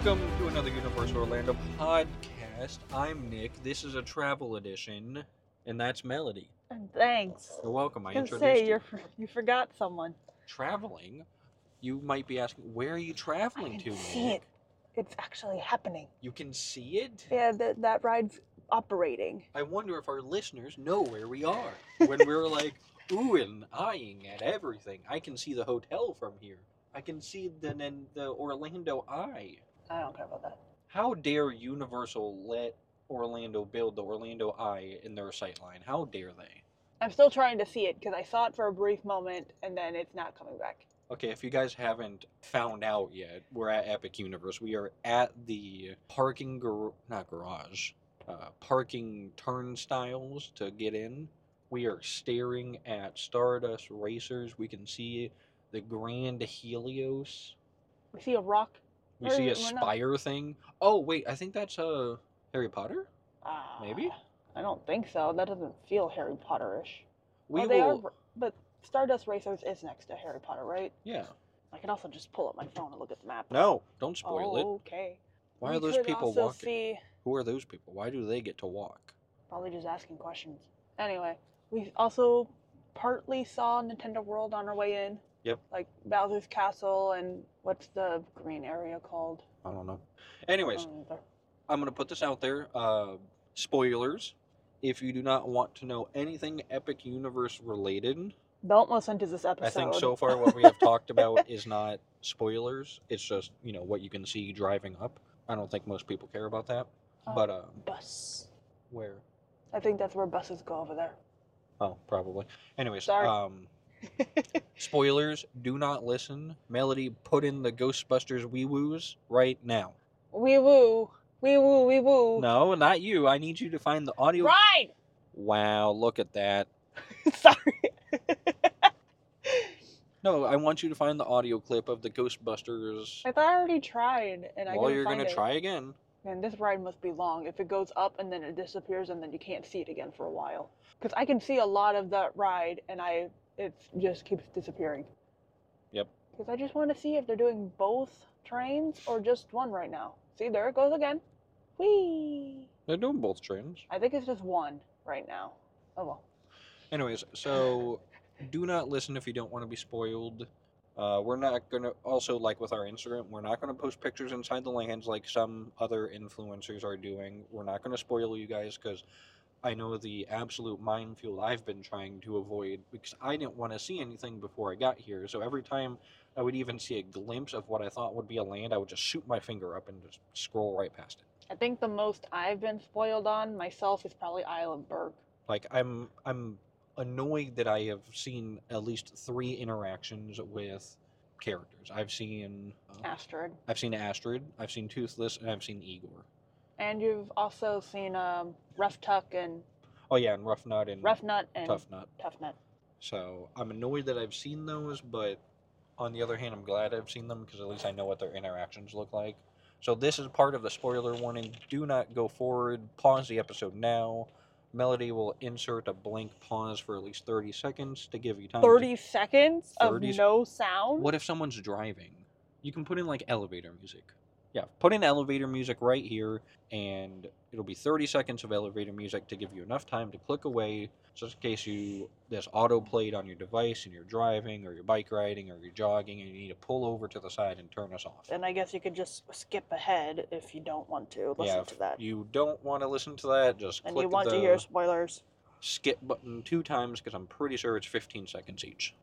Welcome to another Universal Orlando podcast. I'm Nick. This is a travel edition, and that's Melody. And thanks. You're welcome. I was introduced gonna say you. you forgot someone. Traveling? You might be asking, where are you traveling I to, can see Nick? it. It's actually happening. You can see it? Yeah, that ride's operating. I wonder if our listeners know where we are. When we're like, ooh and eyeing at everything. I can see the hotel from here. I can see the Orlando Eye. I don't care about that. How dare Universal let Orlando build the Orlando Eye in their sightline? How dare they? I'm still trying to see it because I saw it for a brief moment and then it's not coming back. Okay, if you guys haven't found out yet, we're at Epic Universe. We are at the parking parking turnstiles to get in. We are staring at Stardust Racers. We can see the Grand Helios. We see a rock. We see a spire thing. Oh, wait, I think that's Harry Potter? Maybe? I don't think so. That doesn't feel Harry Potter-ish. But Stardust Racers is next to Harry Potter, right? Yeah. I can also just pull up my phone and look at the map. No, don't spoil it. Okay. Why are those people walking? Who are those people? Why do they get to walk? Probably just asking questions. Anyway, we also partly saw Nintendo World on our way in. Yep. Like Bowser's Castle and what's the green area called? I don't know. Anyways, I'm going to put this out there. Spoilers. If you do not want to know anything Epic Universe related, don't listen to this episode. I think so far what we have talked about is not spoilers. It's just, what you can see driving up. I don't think most people care about that. But, bus. Where? I think that's where buses go over there. Oh, probably. Anyways, sorry. Spoilers, do not listen. Melody, put in the Ghostbusters wee-woos right now. Wee-woo. Wee-woo, wee-woo. No, not you. I need you to find the audio. Right! Wow, look at that. Sorry. No, I want you to find the audio clip of the Ghostbusters. I thought I already tried, and I couldn't find it. Well, you're going to try again. Man, this ride must be long. If it goes up and then it disappears and then you can't see it again for a while. Because I can see a lot of that ride, and it just keeps disappearing. Yep. Because I just want to see if they're doing both trains or just one right now. See, there it goes again. Whee! They're doing both trains. I think it's just one right now. Oh well. Anyways, so do not listen if you don't want to be spoiled. We're not going to, also like with our Instagram, we're not going to post pictures inside the lands like some other influencers are doing. We're not going to spoil you guys because I know the absolute minefield I've been trying to avoid because I didn't want to see anything before I got here. So every time I would even see a glimpse of what I thought would be a land, I would just shoot my finger up and just scroll right past it. I think the most I've been spoiled on myself is probably Isle of Berg. Like, I'm annoyed that I have seen at least 3 interactions with characters. I've seen Astrid. I've seen Toothless, and I've seen Igor. And you've also seen Rough Tuck and... Oh yeah, and Rough Nut and Tough Nut. So I'm annoyed that I've seen those, but on the other hand, I'm glad I've seen them because at least I know what their interactions look like. So this is part of the spoiler warning. Do not go forward. Pause the episode now. Melody will insert a blank pause for at least 30 seconds to give you time. 30 seconds of no sound? What if someone's driving? You can put in like elevator music. Yeah, put in elevator music right here, and it'll be 30 seconds of elevator music to give you enough time to click away, just in case this auto played on your device and you're driving or you're bike riding or you're jogging and you need to pull over to the side and turn us off. And I guess you could just skip ahead if you don't want to listen to that. If you don't want to listen to that, just click the... And you want to hear spoilers. Skip button 2 times because I'm pretty sure it's 15 seconds each.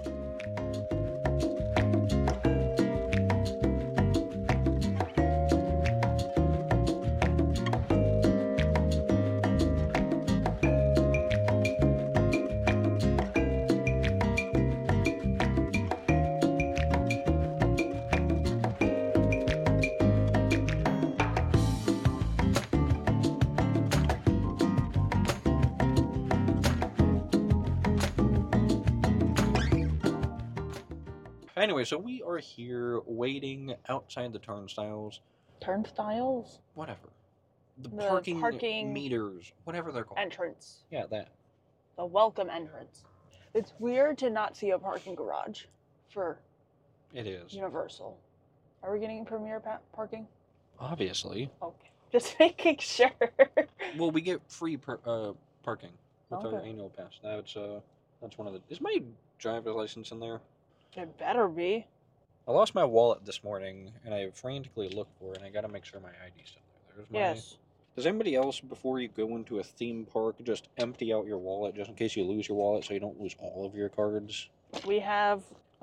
Anyway, so we are here waiting outside the turnstiles. Turnstiles? Whatever. The parking meters, whatever they're called. Entrance. Yeah, that. The welcome entrance. It's weird to not see a parking garage for It is. Universal. Are we getting premier parking? Obviously. Okay. Just making sure. Well, we get free parking with our Okay. annual pass. That's one of the. Is my driver's license in there? It better be. I lost my wallet this morning, and I frantically looked for it, and I gotta make sure my ID's still there. There's my. Yes. Does anybody else, before you go into a theme park, just empty out your wallet just in case you lose your wallet so you don't lose all of your cards? We have,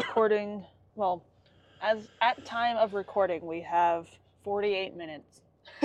well, as at time of recording, we have 48 minutes.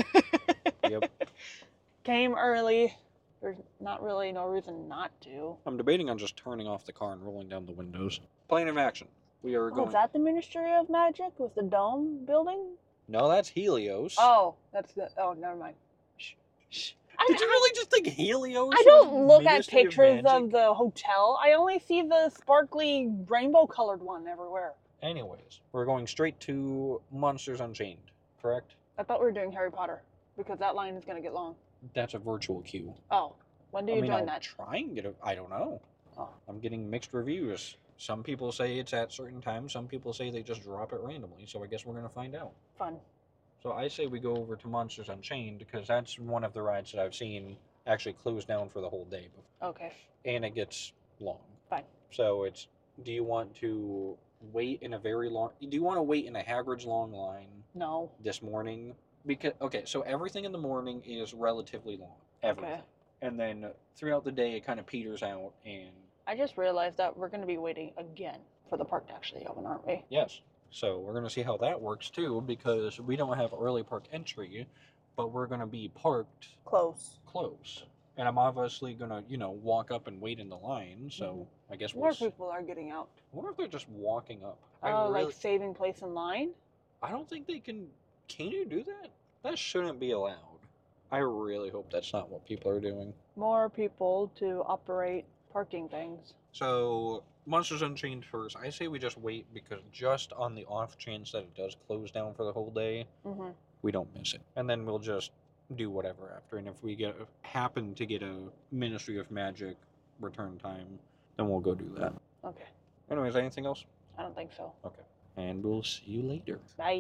Yep. Came early. There's not really no reason not to. I'm debating on just turning off the car and rolling down the windows. Plan of action. We are Oh, going. is that the Ministry of Magic with the dome building? No, that's Helios. Oh, that's the. Oh, never mind. Shh. Did you really just think Helios? I don't look at Ministry pictures Magic? of the hotel. I only see the sparkly rainbow-colored one everywhere. Anyways, we're going straight to Monsters Unchained, correct? I thought we were doing Harry Potter because that line is gonna get long. That's a virtual queue. Oh, when do you join I'll that? try and get it. I don't know. Oh. I'm getting mixed reviews. Some people say it's at certain times. Some people say they just drop it randomly. So I guess we're gonna find out. Fun. So I say we go over to Monsters Unchained because that's one of the rides that I've seen actually close down for the whole day. Okay. And it gets long. Fine. So it's. Do you want to wait in a very long? Do you want to wait in a Hagrid's long line No. this morning? Because so everything in the morning is relatively long. Everything. Okay. And then throughout the day it kind of peters out and. I just realized that we're gonna be waiting again for the park to actually open, aren't we? Yes. So we're going to see how that works too, because we don't have early park entry, but we're going to be parked Close. close. And I'm obviously going to, walk up and wait in the line. So I guess More people are getting out. I wonder if they're just walking up. Oh, like saving place in line? I don't think they can. Can you do that? That shouldn't be allowed. I really hope that's not what people are doing. More people to operate parking things. So, Monsters Unchained first. I say we just wait because just on the off chance that it does close down for the whole day, we don't miss it. And then we'll just do whatever after. And if we happen to get a Ministry of Magic return time, then we'll go do that. Okay. Anyways, anything else? I don't think so. Okay. And we'll see you later. Bye.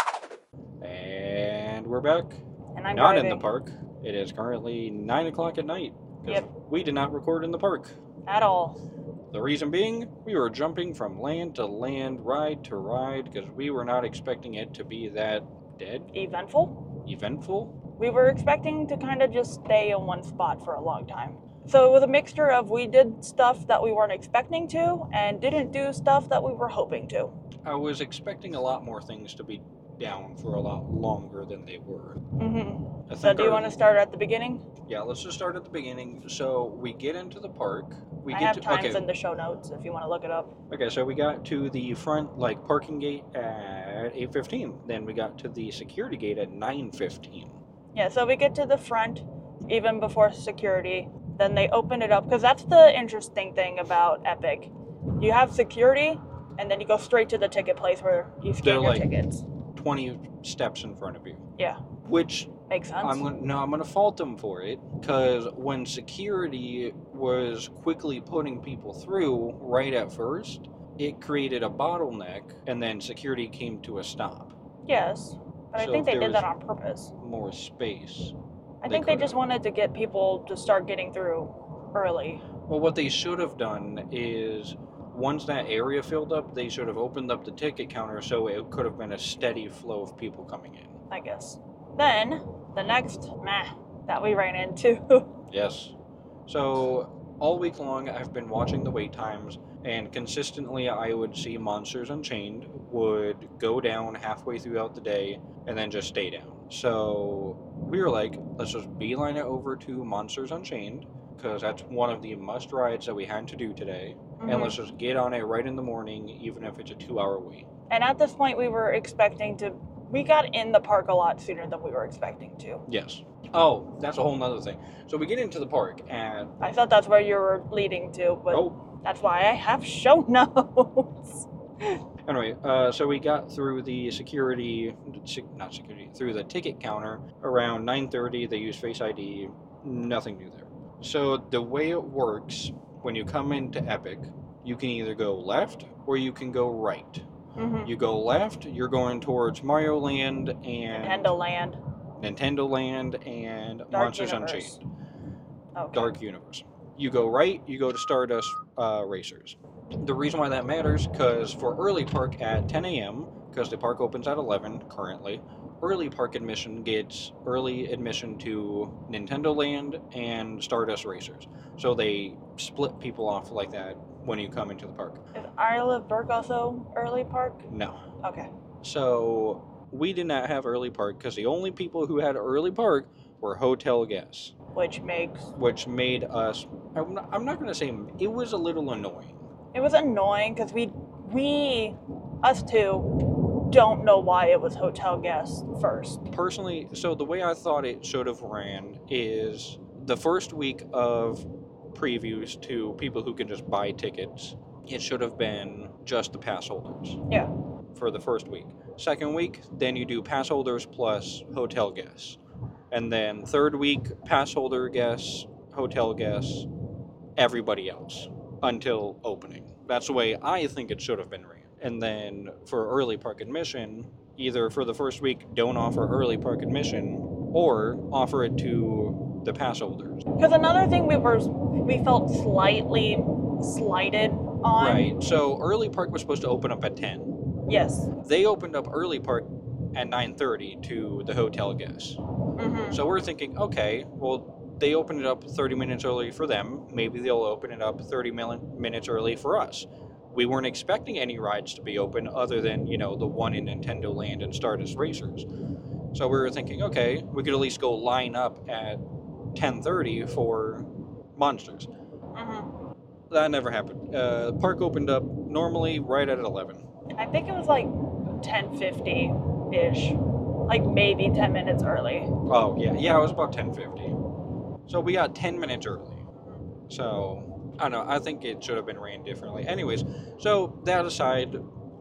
And we're back. And I'm not driving. in the park. It is currently 9 o'clock at night. Yep. We did not record in the park. At all. The reason being, we were jumping from land to land, ride to ride, because we were not expecting it to be that eventful. We were expecting to kind of just stay in one spot for a long time. So it was a mixture of we did stuff that we weren't expecting to and didn't do stuff that we were hoping to. I was expecting a lot more things to be down for a lot longer than they were. So do you want to start at the beginning? Yeah, let's just start at the beginning. So we get into the park. I have times in the show notes if you want to look it up. Okay, so we got to the front parking gate at 8:15. Then we got to the security gate at 9:15. Yeah, so we get to the front even before security. Then they open it up because that's the interesting thing about Epic. You have security, and then you go straight to the ticket place where you scan your tickets. 20 steps in front of you. Yeah. Which makes sense. I'm gonna fault them for it, because when security was quickly putting people through right at first, it created a bottleneck, and then security came to a stop. Yes, but I think they did that on purpose. More space. I think they just wanted to get people to start getting through early. Well, what they should have done is, once that area filled up, they should have opened up the ticket counter so it could have been a steady flow of people coming in. I guess. Then, the next that we ran into. Yes. So, all week long, I've been watching the wait times, and consistently I would see Monsters Unchained would go down halfway throughout the day and then just stay down. So, we were like, let's just beeline it over to Monsters Unchained, because that's one of the must rides that we had to do today. And let's just get on it right in the morning, even if it's a 2-hour wait. And at this point, we were expecting to... We got in the park a lot sooner than we were expecting to. Yes. Oh, that's a whole nother thing. So we get into the park, and... I thought that's where you were leading to, but that's why I have show notes. Anyway, so we got through the through the ticket counter around 9:30. They use Face ID. Nothing new there. So the way it works, when you come into Epic, you can either go left or you can go right. Mm-hmm. You go left, you're going towards Mario Land and Nintendo Land. and Dark Monsters Universe. Unchained. Okay. Dark Universe. You go right, you go to Stardust Racers. The reason why that matters, because for early park at 10 a.m., because the park opens at 11 currently, early park admission gets early admission to Nintendo Land and Stardust Racers. So they split people off like that when you come into the park. Is Isle of Berk also early park? No. Okay. So we did not have early park because the only people who had early park were hotel guests. Which made us, I'm not going to say, it was a little annoying. It was annoying because us two, don't know why it was hotel guests first. Personally, so the way I thought it should have ran is the first week of previews to people who can just buy tickets, it should have been just the pass holders. Yeah. For the first week. Second week, then you do pass holders plus hotel guests. And then third week, pass holder guests, hotel guests, everybody else until opening. That's the way I think it should have been ran. And then for early park admission, either for the first week, don't offer early park admission, or offer it to the pass holders. Because another thing we felt slightly slighted on. Right. So early park was supposed to open up at 10. Yes. They opened up early park at 9:30 to the hotel guests. Mm-hmm. So we're thinking, okay, well, they opened it up 30 minutes early for them. Maybe they'll open it up 30 minutes early for us. We weren't expecting any rides to be open other than, the one in Nintendo Land and Stardust Racers. So we were thinking, okay, we could at least go line up at 10:30 for Monsters. Mm-hmm. That never happened. The park opened up normally right at 11. I think it was like 10:50-ish. Like maybe 10 minutes early. Oh, yeah. Yeah, it was about 10:50. So we got 10 minutes early. So, I don't know. I think it should have been ran differently. Anyways, so that aside,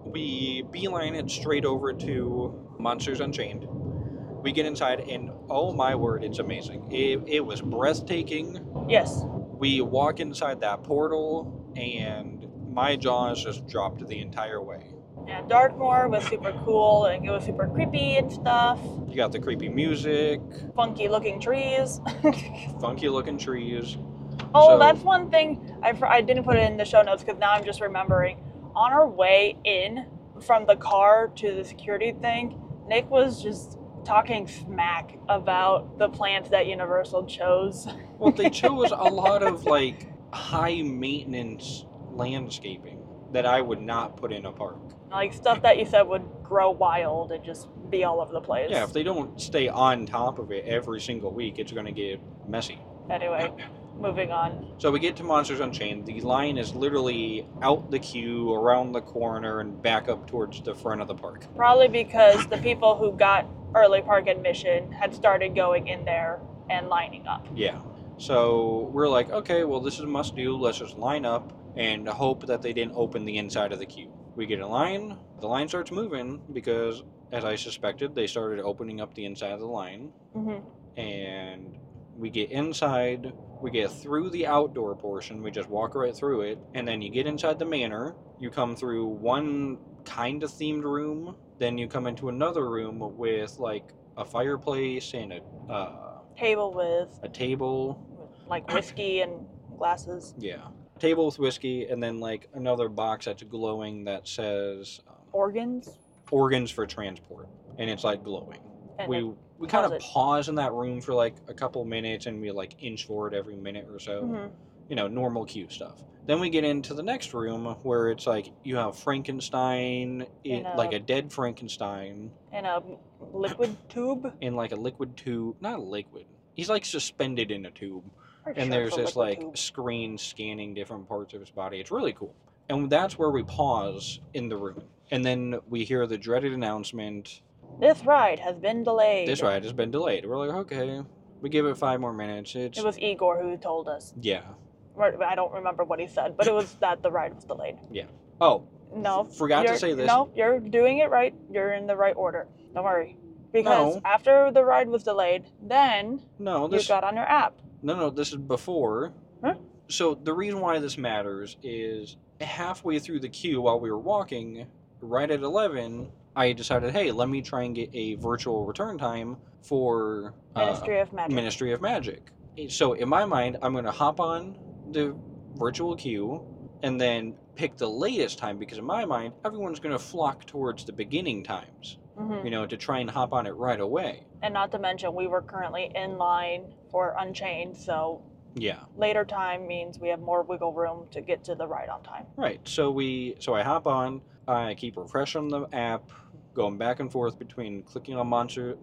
we beeline it straight over to Monsters Unchained. We get inside, and oh my word, it's amazing. It was breathtaking. Yes. We walk inside that portal, and my jaws just dropped the entire way. Yeah, Darkmoor was super cool, and it was super creepy and stuff. You got the creepy music, Funky looking trees. funky looking trees. Oh, So- that's one thing I didn't put it in the show notes because now I'm just remembering. On our way in from the car to the security thing, Nick was just talking smack about the plants that Universal chose. Well, they chose a lot of high maintenance landscaping that I would not put in a park. Like stuff that you said would grow wild and just be all over the place. Yeah, if they don't stay on top of it every single week, it's going to get messy. Anyway, moving on. So we get to Monsters Unchained. The line is literally out the queue, around the corner, and back up towards the front of the park. Probably because the people who got early park admission had started going in there and lining up. Yeah. So we're like, okay, well, this is a must do. Let's just line up and hope that they didn't open the inside of the queue. We get in line. The line starts moving because, as I suspected, they started opening up the inside of the line. Mm-hmm. And we get inside. We get through the outdoor portion. We just walk right through it. And then you get inside the manor. You come through one kind of themed room. Then you come into another room with a fireplace and Table with a table. whiskey and glasses. Yeah. Table with whiskey, and then another box that's glowing that says Organs. organs for transport, and it's glowing. And We kind of it. pause in that room for a couple minutes, and we inch forward every minute or so. Mm-hmm. Normal queue stuff. Then we get into the next room where it's you have Frankenstein, a dead Frankenstein, In a liquid tube. in a liquid tube. Not liquid. He's suspended in a tube. Pretty And sure there's it's a this liquid tube. screen scanning different parts of his body. It's really cool. And that's where we pause in the room. And then we hear the dreaded announcement, This ride has been delayed. this ride has been delayed. We're like, okay. We give it 5 more minutes. It was Igor who told us. Yeah. I don't remember what he said, but it was that the ride was delayed. Oh, No. forgot to you're- say this. No, you're doing it right. You're in the right order. Don't worry. Because No. after the ride was delayed, then No, you got on your app. No, this is before. Huh? So the reason why this matters is halfway through the queue while we were walking, right at 11, I decided, hey, let me try and get a virtual return time for Ministry of Magic. Ministry of Magic. So in my mind, I'm going to hop on the virtual queue and then pick the latest time, because in my mind, everyone's going to flock towards the beginning times, to try and hop on it right away. And not to mention, we were currently in line for Unchained, so yeah, later time means we have more wiggle room to get to the ride on time. Right. So I hop on, I keep refreshing the app, going back and forth between clicking on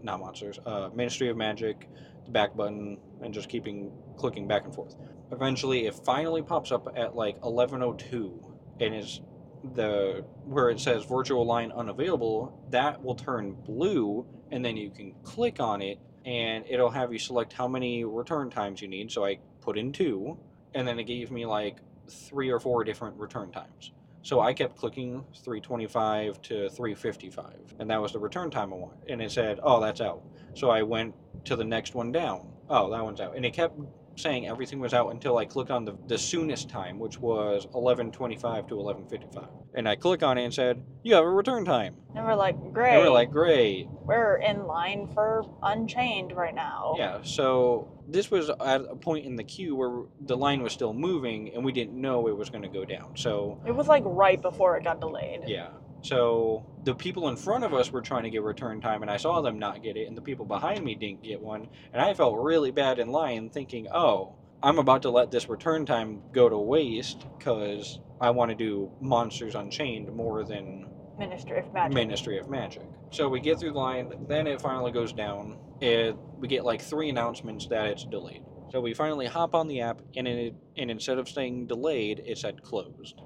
Ministry of Magic, the back button, and just clicking back and forth. Eventually, it finally pops up at like 11:02, and is where it says virtual line unavailable. That will turn blue, and then you can click on it, and it'll have you select how many return times you need. So I put in 2, and then it gave me like 3 or 4 different return times. So I kept clicking 3:25 to 3:55, and that was the return time I wanted. And it said, oh, that's out. So I went to the next one down. Oh, that one's out. And it kept saying everything was out until I clicked on the soonest time, which was 11:25 to 11:55. And I click on it and said, you have a return time. And we're like, great. And we're like, great. We're in line for Unchained right now. Yeah, so this was at a point in the queue where the line was still moving, and we didn't know it was going to go down. So it was like right before it got delayed. Yeah. So the people in front of us were trying to get return time, and I saw them not get it, and the people behind me didn't get one. And I felt really bad in line, thinking, oh, I'm about to let this return time go to waste because I want to do Monsters Unchained more than Ministry of Magic. So we get through the line, then it finally goes down, and we get like 3 announcements that it's delayed. So we finally hop on the app, and instead of saying delayed, it said closed.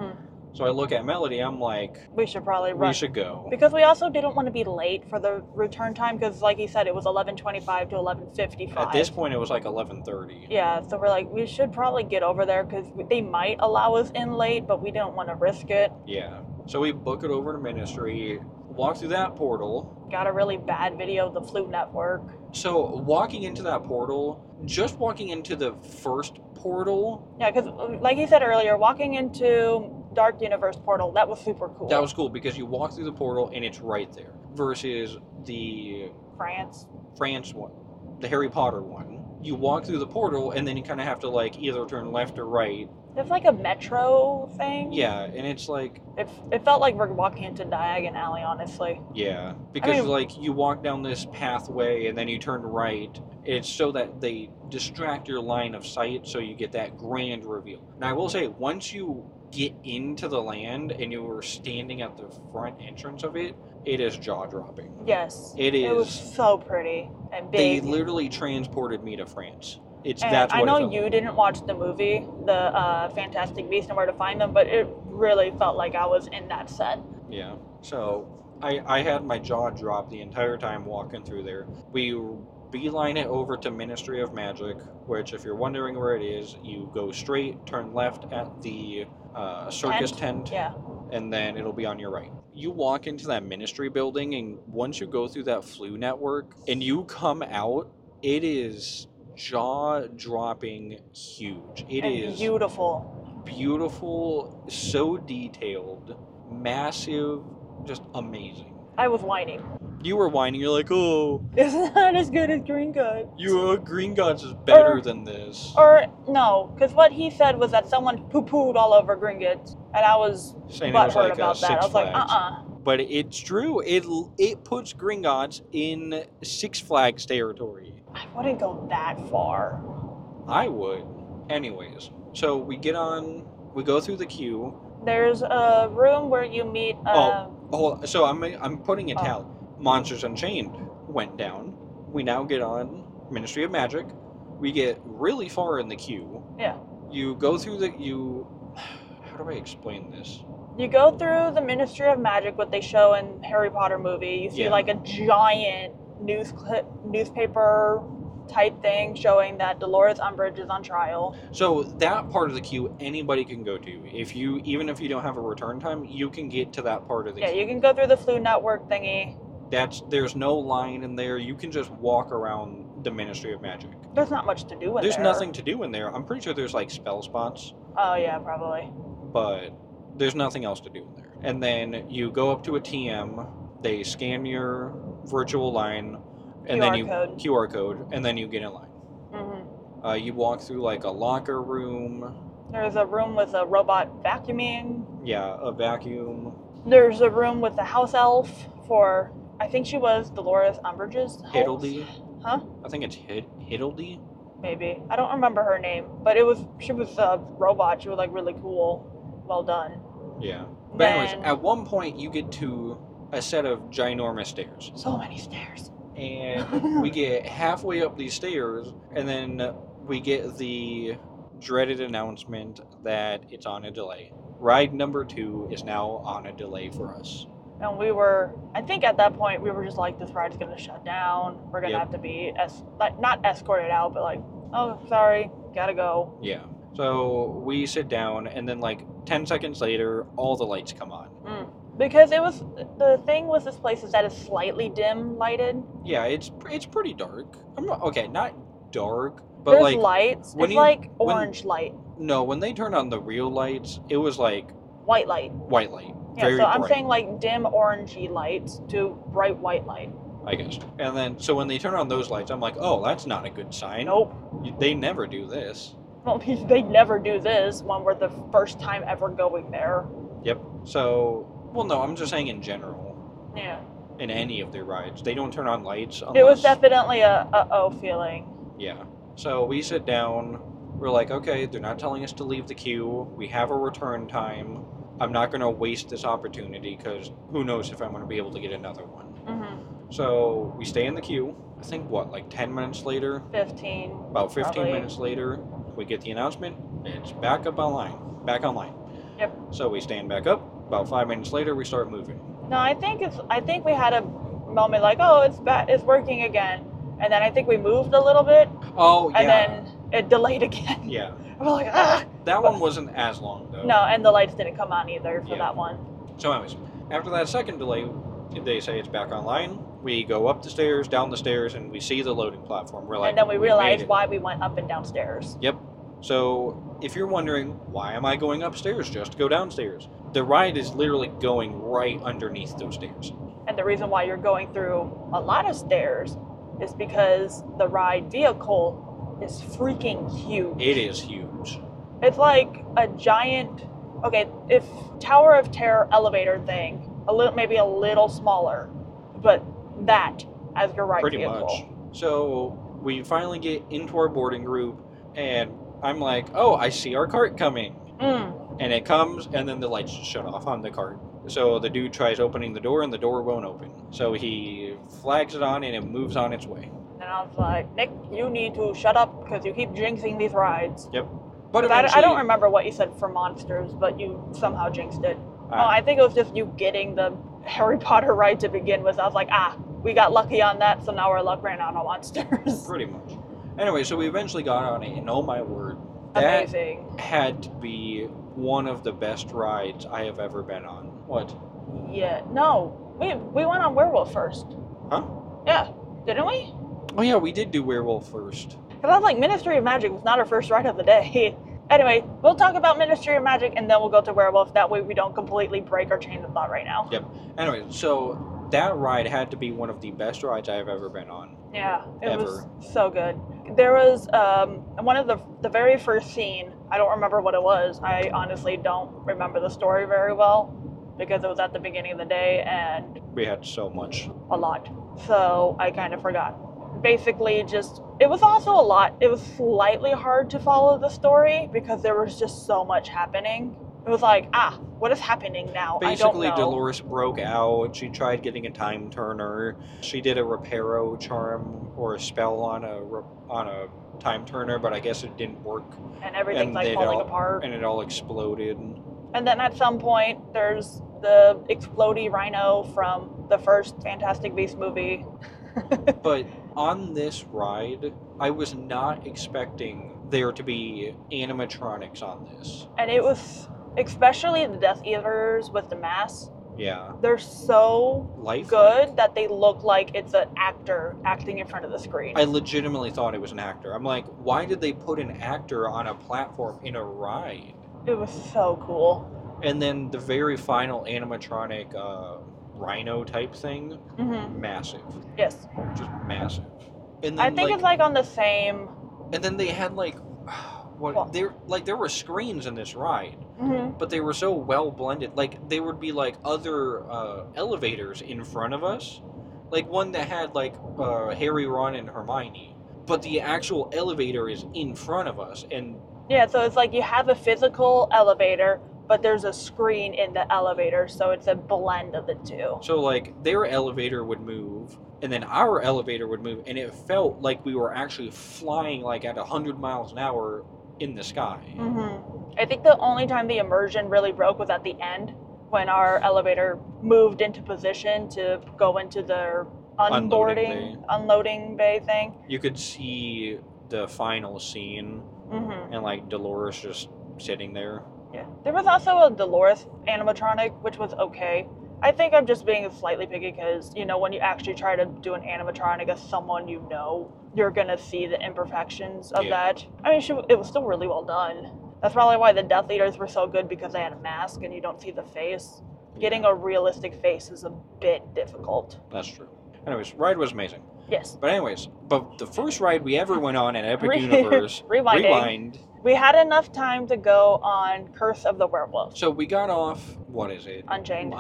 So I look at Melody, I'm like, we should probably run. We should go. Because we also didn't want to be late for the return time, because like he said, it was 11:25 to 11:55. At this point, it was like 11:30. Yeah, so we're like, we should probably get over there, because they might allow us in late, but we didn't want to risk it. Yeah. So we book it over to Ministry, walk through that portal. Got a really bad video of the Flute Network. So walking into that portal, just walking into the first portal. Yeah, because like he said earlier, walking into Dark Universe portal, that was super cool. That was cool because you walk through the portal and it's right there. Versus the France one, the Harry Potter one. You walk through the portal and then you kind of have to like either turn left or right. It's like a metro thing. Yeah, and it's like it felt like we're walking into Diagon Alley, honestly. Yeah, because like you walk down this pathway and then you turn right. It's so that they distract your line of sight, so you get that grand reveal. Now I will say, once you get into the land and you were standing at the front entrance of it, it is jaw-dropping. Yes, it is. It was so pretty and big. They literally transported me to France. I know you didn't watch the movie, the Fantastic Beasts and Where to Find Them, but it really felt like I was in that set. Yeah. So I had my jaw drop the entire time walking through there. We beeline it over to Ministry of Magic, which, if you're wondering where it is, you go straight, turn left at the circus tent, yeah, and then it'll be on your right. You walk into that Ministry building, and once you go through that Flute Network, and you come out, it is jaw-dropping huge. It is beautiful, so detailed, massive, just amazing. I was whining. You were whining. You're like, oh, it's not as good as Gringotts. Gringotts is better than this. Or no, because what he said was that someone poo-pooed all over Gringotts, and I was butthurt about that. I was like, But it's true. It puts Gringotts in Six Flags territory. I wouldn't go that far. I would. Anyways, so we go through the queue. There's a room where you meet. So I'm putting a tally. Monsters Unchained went down. We now get on Ministry of Magic. We get really far in the queue. Yeah. You go through how do I explain this? You go through the Ministry of Magic, what they show in Harry Potter movie. You see like a giant newspaper type thing showing that Dolores Umbridge is on trial. So that part of the queue anybody can go to. Even if you don't have a return time, you can get to that part of the queue. Yeah, you can go through the Flute Network thingy. There's no line in there. You can just walk around the Ministry of Magic. There's not much to do in there. There's nothing to do in there. I'm pretty sure there's like spell spots. Oh yeah, probably. But there's nothing else to do in there. and then you go up to a TM, they scan your virtual line, and then QR code, and then you get in line. You walk through like a locker room. There's a room with a robot vacuuming. Yeah, a vacuum. There's a room with a house elf for, I think she was Dolores Umbridge's house. Hiddledy. Huh? I think it's Hiddledy. Maybe. I don't remember her name, but she was a robot. She was like really cool. Well done. Yeah. But anyways, at one point you get to a set of ginormous stairs. So many stairs. And we get halfway up these stairs, and then we get the dreaded announcement that it's on a delay. Ride number 2 is now on a delay for us. And I think at that point, we were just like, this ride's going to shut down. We're going to have to be, not escorted out, but like, oh, sorry, gotta go. Yeah. So we sit down, and then like 10 seconds later, all the lights come on. Because the thing with this place is that it's slightly dim lighted. Yeah, it's pretty dark. Not dark, but there's like lights. It's like orange light. No, when they turned on the real lights, it was like white light. White light. Yeah, very so I'm bright. saying like dim orangey lights to bright white light. I guess. And then so when they turn on those lights, I'm like, oh, that's not a good sign. Nope. They never do this. Well, they never do this when we're the first time ever going there. Yep. So. Well, no, I'm just saying in general. Yeah. In any of their rides. They don't turn on lights unless... It was definitely a uh-oh feeling. Yeah. So we sit down. We're like, okay, they're not telling us to leave the queue. We have a return time. I'm not going to waste this opportunity because who knows if I'm going to be able to get another one. So we stay in the queue. I think, like 10 minutes later? 15. About 15 probably. minutes later, we get the announcement. It's back online. Yep. So we stand back up. About 5 minutes later, we start moving. No, I think we had a moment like, oh, it's working again, and then I think we moved a little bit. Oh, yeah. And then it delayed again. Yeah. We're like, ah. That one wasn't as long though. No, and the lights didn't come on either for that one. So, anyways, after that second delay, they say it's back online. We go up the stairs, down the stairs, and we see the loading platform. We're like, and then we realize why we went up and downstairs. Yep. So, if you're wondering, why am I going upstairs just to go downstairs? The ride is literally going right underneath those stairs. And the reason why you're going through a lot of stairs is because the ride vehicle is freaking huge. It is huge. It's like a giant, if Tower of Terror elevator thing, maybe a little smaller, but that as your ride vehicle. Pretty much. So, we finally get into our boarding group, and I'm like, oh, I see our cart coming. And it comes, and then the lights just shut off on the cart. So the dude tries opening the door, and the door won't open. So he flags it on, and it moves on its way. And I was like, Nick, you need to shut up, because you keep jinxing these rides. Yep. But I don't remember what you said for monsters, but you somehow jinxed it. I think it was just you getting the Harry Potter ride to begin with. I was like, we got lucky on that, so now our luck ran out on monsters. Pretty much. Anyway, so we eventually got on it, and oh my word. That amazing. Had to be one of the best rides I have ever been on. What? Yeah, no. We went on Werewolf first. Huh? Yeah, didn't we? Oh yeah, we did do Werewolf first. Because I was like, Ministry of Magic was not our first ride of the day. Anyway, we'll talk about Ministry of Magic, and then we'll go to Werewolf. That way we don't completely break our chain of thought right now. Yep. Anyway, so that ride had to be one of the best rides I have ever been on. Yeah, it was so good. There was one of the very first scene, I don't remember what it was. I honestly don't remember the story very well because it was at the beginning of the day and we had so much. A lot. So I kind of forgot. Basically it was also a lot. It was slightly hard to follow the story because there was just so much happening. It was like, what is happening now? Basically, I don't know. Dolores broke out. She tried getting a time turner. She did a reparo charm or a spell on a time turner, but I guess it didn't work. And everything's falling apart. And it all exploded. And then at some point, there's the explodey rhino from the first Fantastic Beasts movie. But on this ride, I was not expecting there to be animatronics on this. And it was... especially the Death Eaters with the masks. Yeah. They're so lifelike. Good that they look like it's an actor acting in front of the screen. I legitimately thought it was an actor. I'm like, why did they put an actor on a platform in a ride? It was so cool. And then the very final animatronic rhino type thing, massive. Yes. Just massive. And then, I think it's like on the same. And then they had like, there were screens in this ride, but they were so well blended. Like there would be like other elevators in front of us, like one that had like Harry, Ron, and Hermione, but the actual elevator is in front of us. And yeah, so it's like you have a physical elevator, but there's a screen in the elevator, so it's a blend of the two. So like their elevator would move, and then our elevator would move, and it felt like we were actually flying like at 100 miles an hour in the sky. I think the only time the immersion really broke was at the end, when our elevator moved into position to go into the unloading bay thing. You could see the final scene, and like Dolores just sitting there. Yeah. There was also a Dolores animatronic, which was okay. I think I'm just being slightly picky because, you know, when you actually try to do an animatronic as someone you know, you're going to see the imperfections of that. I mean, it was still really well done. That's probably why the Death Eaters were so good, because they had a mask and you don't see the face. Getting a realistic face is a bit difficult. That's true. Anyways, ride was amazing. Yes. But anyways, the first ride we ever went on in Epic Universe, Rewind. We had enough time to go on Curse of the Werewolf. So we got off, what is it? Unchained.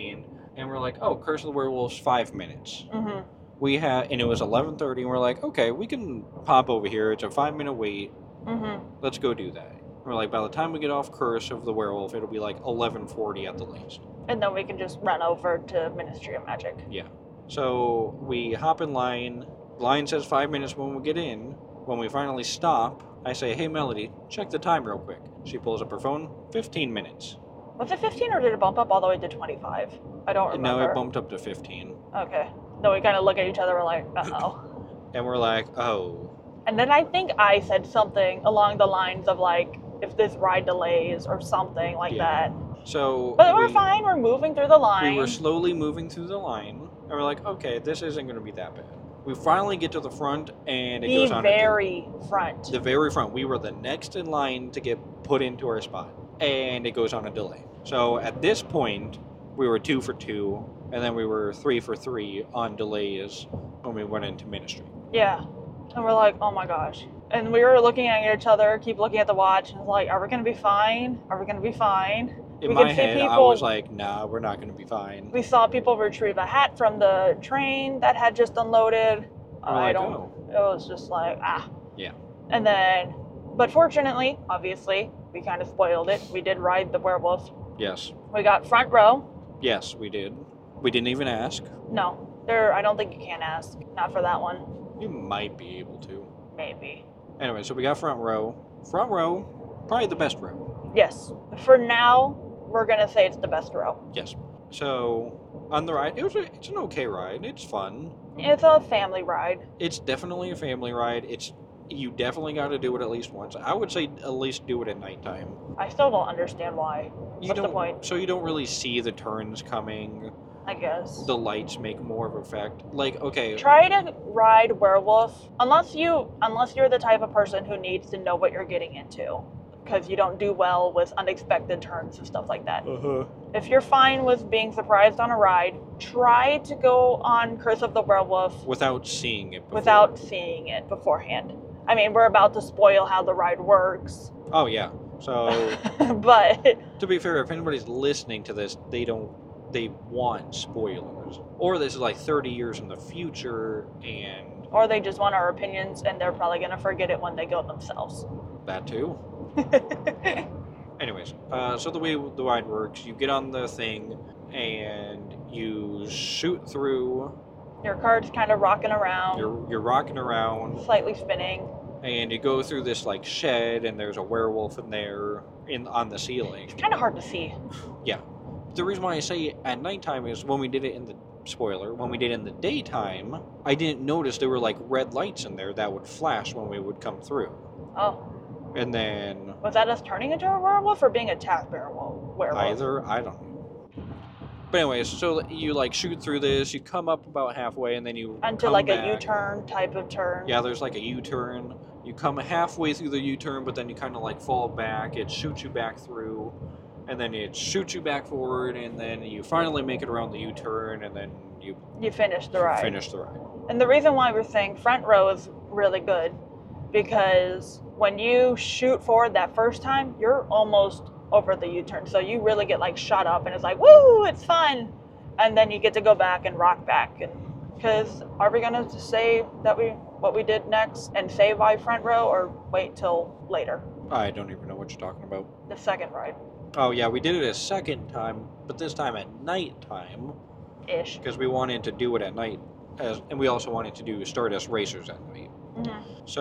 And we're like, oh, Curse of the Werewolf's 5 minutes. We had, and it was 11:30, and we're like, okay, we can pop over here. It's a 5-minute wait. Let's go do that. We're like, by the time we get off Curse of the Werewolf, it'll be like 11:40 at the least. And then we can just run over to Ministry of Magic. Yeah. So we hop in line. Line says 5 minutes when we get in. When we finally stop, I say, hey, Melody, check the time real quick. She pulls up her phone, 15 minutes. Was it 15 or did it bump up all the way to 25? I don't remember. No, it bumped up to 15. Okay. Then we kind of look at each other, we're like, uh-oh. And we're like, oh. And then I think I said something along the lines of like, if this ride delays or something like that. So, but we're fine, we're moving through the line. We were slowly moving through the line, and we're like, okay, this isn't going to be that bad. We finally get to the front, and it goes on the very front. The very front. We were the next in line to get put into our spot, and it goes on a delay. So at this point, we were 2 for 2, and then we were 3 for 3 on delays when we went into Ministry. Yeah, and we're like, oh my gosh. And we were looking at each other, keep looking at the watch, and like, are we going to be fine? Are we going to be fine? In my head, I was like, nah, we're not going to be fine. We saw people retrieve a hat from the train that had just unloaded. It was just like, Yeah. And then, but fortunately, obviously, we kind of spoiled it. We did ride the werewolf. Yes. We got front row. Yes, we did. We didn't even ask. No. I don't think you can ask. Not for that one. You might be able to. Maybe. Anyway, so we got front row. Front row, probably the best row. Yes. For now, we're going to say it's the best row. Yes. So, on the ride, it's an okay ride. It's fun. It's a family ride. It's definitely a family ride. You definitely got to do it at least once. I would say at least do it at nighttime. I still don't understand why. What's the point? So you don't really see the turns coming. I guess. The lights make more of an effect. Like, okay. Try to ride werewolf unless you're the type of person who needs to know what you're getting into, because you don't do well with unexpected turns and stuff like that. If you're fine with being surprised on a ride, try to go on Curse of the Werewolf without seeing it beforehand. I mean, we're about to spoil how the ride works. Oh yeah. So but to be fair, if anybody's listening to this, they want spoilers. Or this is like 30 years in the future, or they just want our opinions and they're probably going to forget it when they go themselves. That too. Anyways, so the way the ride works, you get on the thing and you shoot through. Your cart's kind of rocking around. You're rocking around. Slightly spinning. And you go through this like shed, and there's a werewolf in there on the ceiling. It's kind of hard to see. Yeah. The reason why I say at nighttime is when we did it in the daytime, I didn't notice there were like red lights in there that would flash when we would come through. Oh. And then... Was that us turning into a werewolf or being attacked by a werewolf? Either, I don't know. But anyways, so you like shoot through this, you come up about halfway, and then you Onto like a U-turn type of turn. Yeah, there's like a U-turn. You come halfway through the U-turn, but then you kind of like fall back. It shoots you back through. and then it shoots you back forward, and then you finally make it around the U-turn, and then you finish the ride. finish the ride. And the reason why we're saying front row is really good, because when you shoot forward that first time, you're almost over the U-turn. So you really get like shot up, and it's like, woo, it's fun. And then you get to go back and rock back. And because are we gonna say that what we did next and say why front row, or wait till later? I don't even know what you're talking about. The second ride. Oh yeah, we did it a second time, but this time at nighttime. Ish. Because we wanted to do it at night, and we also wanted to do Stardust Racers at night. Mm-hmm.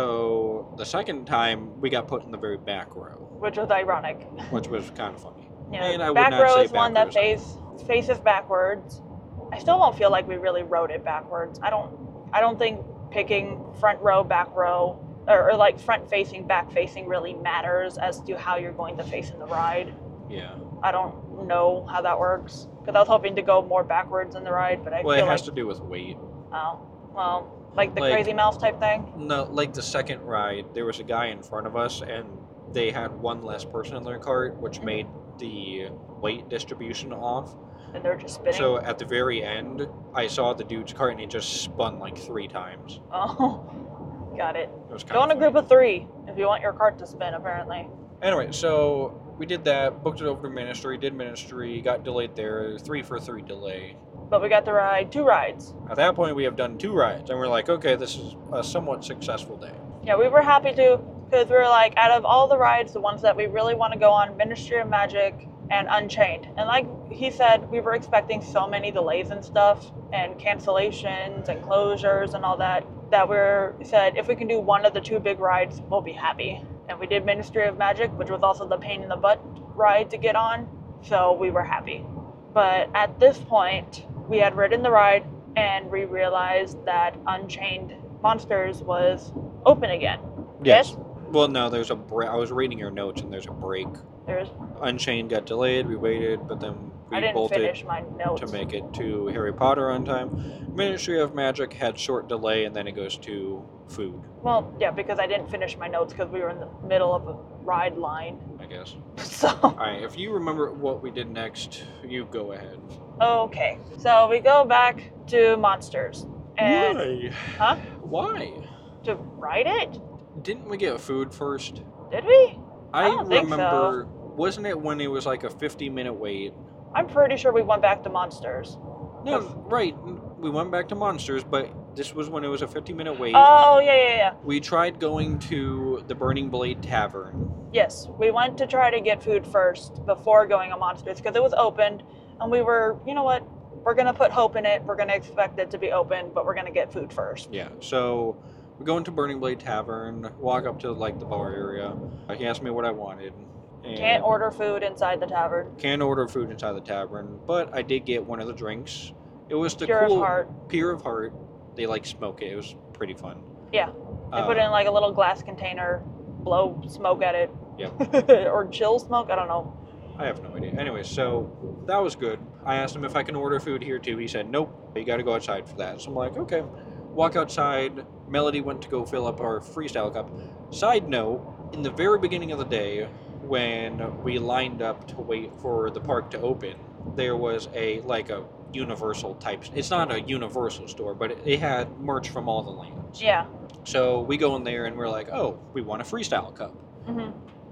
So the second time we got put in the very back row, Which was ironic. which was kind of funny. Yeah, And I would back not row say is one back that row is faces backwards. I still don't feel like we really rode it backwards. I don't think picking front row, back row, or like front facing, back facing really matters as to how you're going to face in the ride. Yeah. I don't know how that works, because I was hoping to go more backwards in the ride, but I Well, feel it has like to do with weight. oh well, like the Like- Crazy Mouse type thing. No, like the second ride, there was a guy in front of us, and they had one less person in their cart, which made the weight distribution off. And they're just spinning. So at the very end, I saw the dude's cart, and he just spun like 3 times. Oh, got it. It was kind Go of in a group of 3 if you want your cart to spin. Apparently. Anyway, so we did that, booked it over to Ministry, did Ministry, got delayed there, 3 for 3 delay. But we got to ride 2 rides. At that point, we have done 2 rides, and we're like, okay, this is a somewhat successful day. Yeah, we were happy to, because we were like, out of all the rides, the ones that we really want to go on, Ministry of Magic and Unchained. And like he said, we were expecting so many delays and stuff, and cancellations and closures and all that, that we said, if we can do one of the 2 big rides, we'll be happy. And we did Ministry of Magic, which was also the pain in the butt ride to get on, so we were happy. But at this point, we had ridden the ride, and we realized that Unchained Monsters was open again. Yes? Well, no, there's a break. I was reading your notes, and there's a break. There's Unchained got delayed, we waited, but then we I didn't bolted finish my notes. to make it to Harry Potter on time. Ministry of Magic had short delay, and then it goes to food, Well, yeah, because I didn't finish my notes because we were in the middle of a ride line. I guess. So, Alright, if you remember what we did next, you go ahead. okay. So we go back to Monsters. And Why? Huh? Why? to ride it? Didn't we get food first? Did we? I don't think so. remember, wasn't it when it was like a 50-minute wait? I'm pretty sure we went back to Monsters. No, right. We went back to Monsters, but this was when it was a 50-minute wait. Oh, yeah. We tried going to the Burning Blade Tavern. Yes, we went to try to get food first before going on Monsters because it was opened, and we were, you know what? We're going to put hope in it. We're going to expect it to be open, but we're going to get food first. Yeah, so we go into Burning Blade Tavern, walk up to like the bar area. He asked me what I wanted. And Can't order food inside the tavern. Can't order food inside the tavern, but I did get one of the drinks. It was the Pure of cool Heart. Pure of Heart. They like smoke it. It was pretty fun. Yeah. They put it in like a little glass container, blow smoke at it. Yep. Or chill smoke, I don't know. I have no idea. Anyway, so that was good. I asked him if I can order food here too. He said, nope, you got to go outside for that. So I'm like, okay. Walk outside. Melody went to go fill up our freestyle cup. Side note, in the very beginning of the day, when we lined up to wait for the park to open, there was a Universal type. It's not a Universal store, but it had merch from all the lands. Yeah. So we go in there and we're like, oh, we want a freestyle cup. Hmm.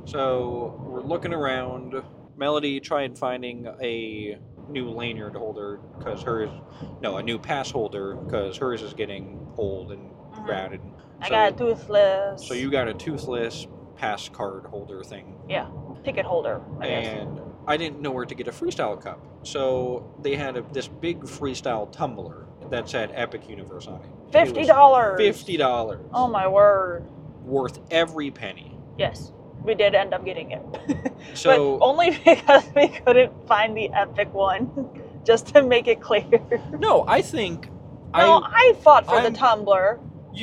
So we're looking around. Melody tried finding a new lanyard holder because a new pass holder because hers is getting old and Mhm. ratted. I got a toothless. So you got a toothless pass card holder thing. ticket holder, I guess. And I didn't know where to get a freestyle cup. So they had this big freestyle tumbler that said Epic Universe on it. $50. $50. Oh my word. Worth every penny. Yes, we did end up getting it. So but only because we couldn't find the epic one, just to make it clear. no, I think No, I fought for I'm- the tumbler.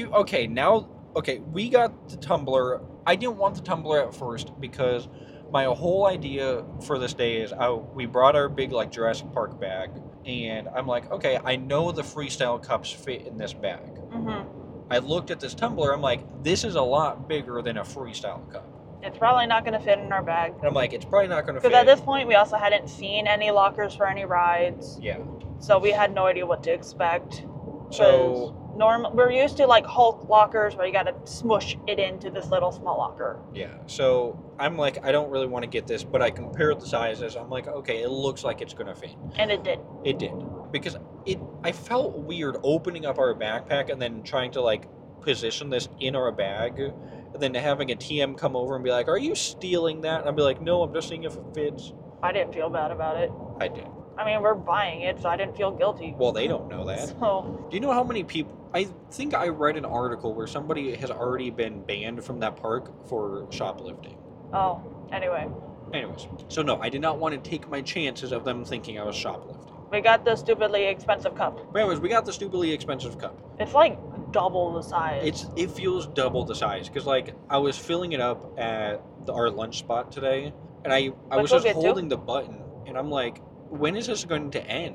we got the tumbler. I didn't want the tumbler at first because my whole idea for this day is we brought our big Jurassic Park bag, and I'm like, okay, I know the freestyle cups fit in this bag. Hmm. I looked at this tumbler, I'm like, this is a lot bigger than a freestyle cup. It's probably not going to fit in our bag. And I'm like, it's probably not going to fit. Because at this point, we also hadn't seen any lockers for any rides. Yeah. So we had no idea what to expect. So we're used to like Hulk lockers where you got to smush it into this little small locker. yeah. So I'm like, I don't really want to get this, but I compared the sizes. I'm like, okay, it looks like it's going to fit. And it did. It did. Because I felt weird opening up our backpack and then trying to like position this in our bag, and then having a TM come over and be like, "Are you stealing that?" And I'd be like, "No, I'm just seeing if it fits." I didn't feel bad about it. I did. I mean, we're buying it, so I didn't feel guilty. Well, they don't know that. So, Do you know how many people? I think I read an article where somebody has already been banned from that park for shoplifting. oh, anyway. Anyways, so no, I did not want to take my chances of them thinking I was shoplifting. We got the stupidly expensive cup. But anyways, we got the stupidly expensive cup. It's like double the size. It feels double the size because like I was filling it up at our lunch spot today, and I was we'll just get to. holding the button, and I'm like, when is this going to end?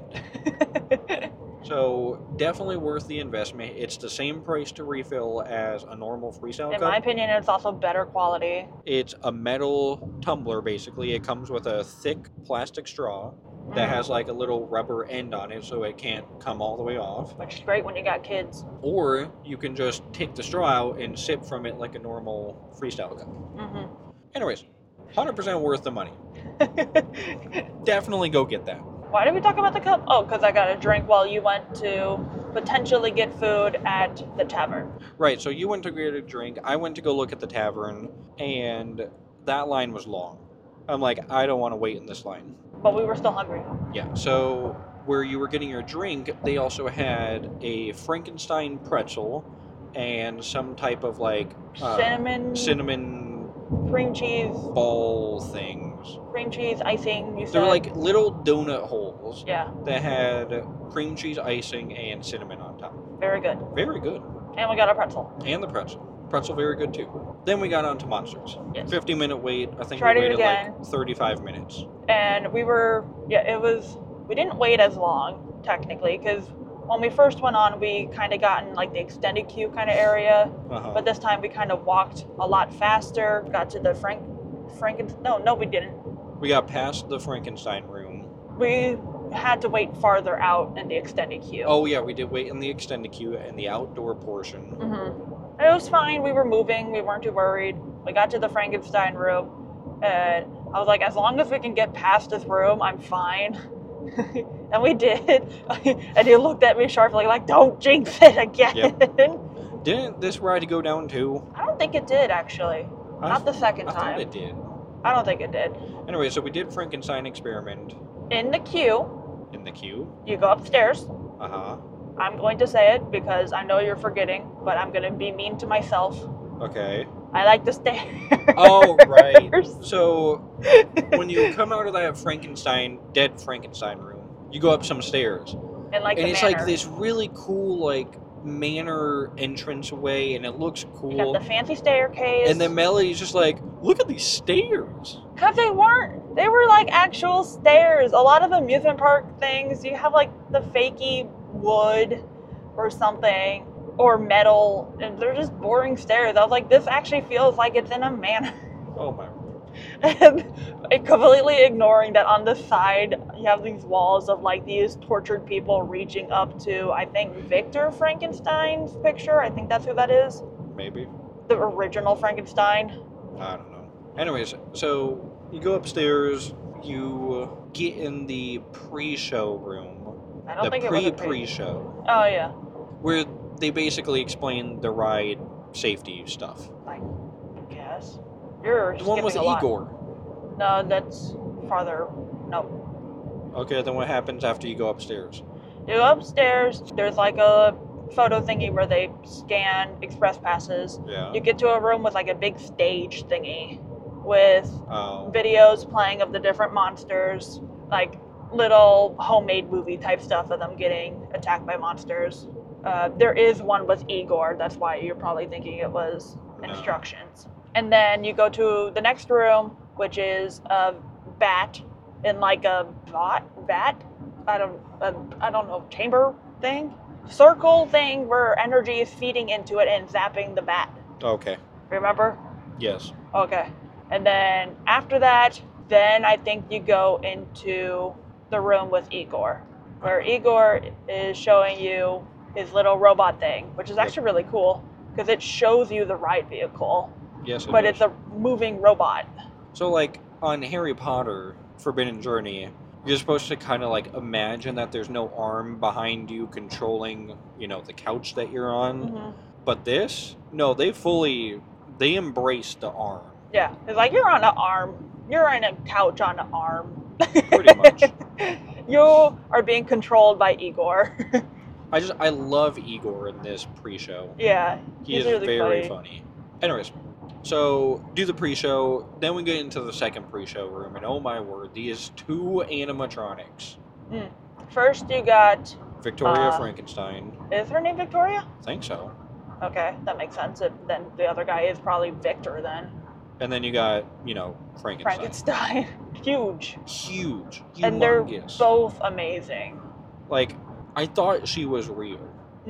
So definitely worth the investment. It's the same price to refill as a normal freestyle In cup. my opinion, it's also better quality. It's a metal tumbler basically. It comes with a thick plastic straw that has like a little rubber end on it so it can't come all the way off. Which is great when you got kids. Or you can just take the straw out and sip from it like a normal freestyle cup. Mm-hmm. Anyways, 100% worth the money. Definitely go get that. Why did we talk about the cup? Oh, because I got a drink while you went to potentially get food at the tavern. Right, so you went to get a drink, I went to go look at the tavern, and that line was long. I'm like, I don't want to wait in this line. But we were still hungry. Yeah, so where you were getting your drink, they also had a Frankenstein pretzel and some type of like cinnamon cream cheese, ball things. cream cheese icing. You said They were like little donut holes yeah, that had cream cheese icing and cinnamon on top. very good. Very good. And we got a pretzel. And the pretzel. Pretzel very good too. Then we got on to Monsters. Yes. 50-minute wait. I think Tried we it waited again. like 35 minutes. And we didn't wait as long technically because when we first went on, we kind of got in like the extended queue kind of area. Uh-huh. But this time we kind of walked a lot faster. Got to the No, we didn't. We got past the Frankenstein room. We had to wait farther out in the extended queue. Oh yeah, we did wait in the extended queue in the outdoor portion. Mm-hmm. It was fine. We were moving. We weren't too worried. We got to the Frankenstein room, and I was like, as long as we can get past this room, I'm fine. And we did. And he looked at me sharply, like, "Don't jinx it again." Yep. Didn't this ride go down too? I don't think it did actually. Not the second I time. thought it did. I don't think it did. Anyway, so we did Frankenstein experiment In the queue, in the queue. you go upstairs. Uh-huh. I'm going to say it because I know you're forgetting, but I'm going to be mean to myself. Okay. I like to stay. Oh, right. So when you come out of that dead Frankenstein room, you go up some stairs. And like And the it's manor. like this really cool like manor entrance way, and it looks You cool. got the fancy staircase. And then Melody's just like, look at these stairs. Because they weren't. They were like actual stairs. A lot of amusement park things, you have like the fakey wood or something, or metal, and they're just boring stairs. I was like, this actually feels like it's in a manor. Oh my. And completely ignoring that on the side, you have these walls of like these tortured people reaching up to, I think, Victor Frankenstein's picture. I think that's who that is. Maybe. The original Frankenstein. I don't know. Anyways, so you go upstairs, you get in the pre-show room. I don't The think it was a pre-show. Oh, yeah. Where they basically explain the ride safety stuff. I guess. You're The one with skipping a lot. Igor. No, that's farther. No. Okay, then what happens after you go upstairs? You go upstairs, there's like a photo thingy where they scan express passes. Yeah. You get to a room with like a big stage thingy with Oh. videos playing of the different monsters, like little homemade movie type stuff of them getting attacked by monsters. There is one with Igor, that's why you're probably thinking it was No. instructions. And then you go to the next room, which is a bat in like a vat? I don't know, chamber thing? Circle thing where energy is feeding into it and zapping the bat. Okay. Remember? Yes. Okay. And then after that, then I think you go into the room with Igor, where Igor is showing you his little robot thing, which is actually really cool because it shows you the ride vehicle, Yes, but does. it's a moving robot. So, like, on Harry Potter Forbidden Journey, you're supposed to kind of, like, imagine that there's no arm behind you controlling, you know, the couch that you're on. Mm-hmm. But this, no, they embrace the arm. Yeah, it's like you're on an arm. You're on a couch on an arm. Pretty much. You are being controlled by Igor. I love Igor in this pre-show. Yeah, He is really very funny. Anyways, so do the pre-show, then we get into the second pre-show room, and oh my word, these two animatronics. First, you got Victoria Frankenstein. Is her name Victoria? I think so. Okay, that makes sense. Then the other guy is probably Victor then. And then you got, you know, Frankenstein. Huge. Huge. Humongous. And they're both amazing. Like, I thought she was real.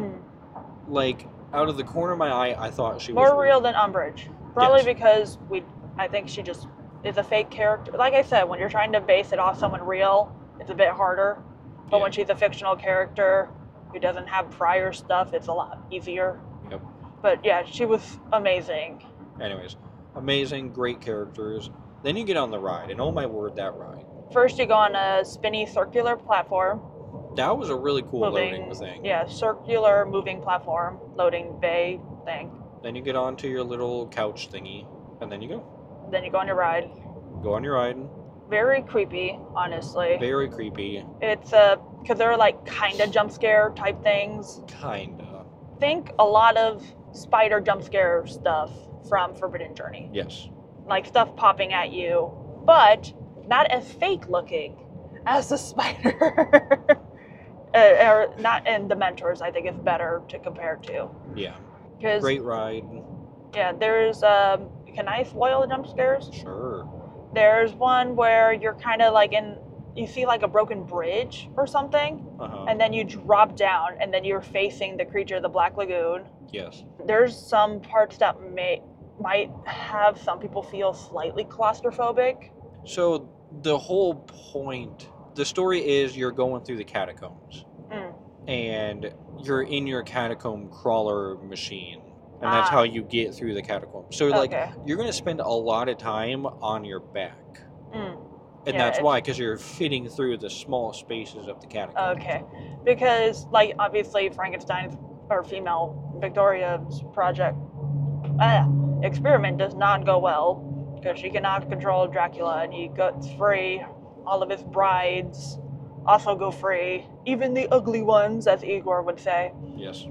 Like, out of the corner of my eye, I thought she was more real than Umbridge. Probably because I think she just is a fake character. Like I said, when you're trying to base it off someone real, it's a bit harder. But when she's a fictional character who doesn't have prior stuff, it's a lot easier. Yep. But yeah, she was amazing. Anyways, amazing, great characters. Then you get on the ride, and oh my word, that ride. First, you go on a spinny circular platform. That was a really cool loading thing. Yeah, circular moving platform, loading bay thing. Then you get onto your little couch thingy, and then you go. Then you go on your ride. Go on your ride. Very creepy, honestly. Very creepy. It's because they're like kind of jump scare type things. Kinda. Think a lot of spider jump scare stuff from Forbidden Journey. Yes. Like stuff popping at you, but not as fake looking as the spider. Or not in Dementors, I think it's better to compare to. Yeah. 'Cause, great ride. Yeah, there's can I spoil the jump scares? Sure. There's one where you're kind of like you see like a broken bridge or something, and then you drop down, and then you're facing the creature, the Black Lagoon. Yes. There's some parts that might have some people feel slightly claustrophobic. So the whole point, the story is you're going through the catacombs, and you're in your catacomb crawler machine. And that's how you get through the catacombs. So, like, you're going to spend a lot of time on your back. And that's why, because you're fitting through the small spaces of the catacombs. Okay. Because, like, obviously Frankenstein's, or female Victoria's experiment does not go well. Because she cannot control Dracula, and he gets free. All of his brides also go free. Even the ugly ones, as Igor would say. Yes.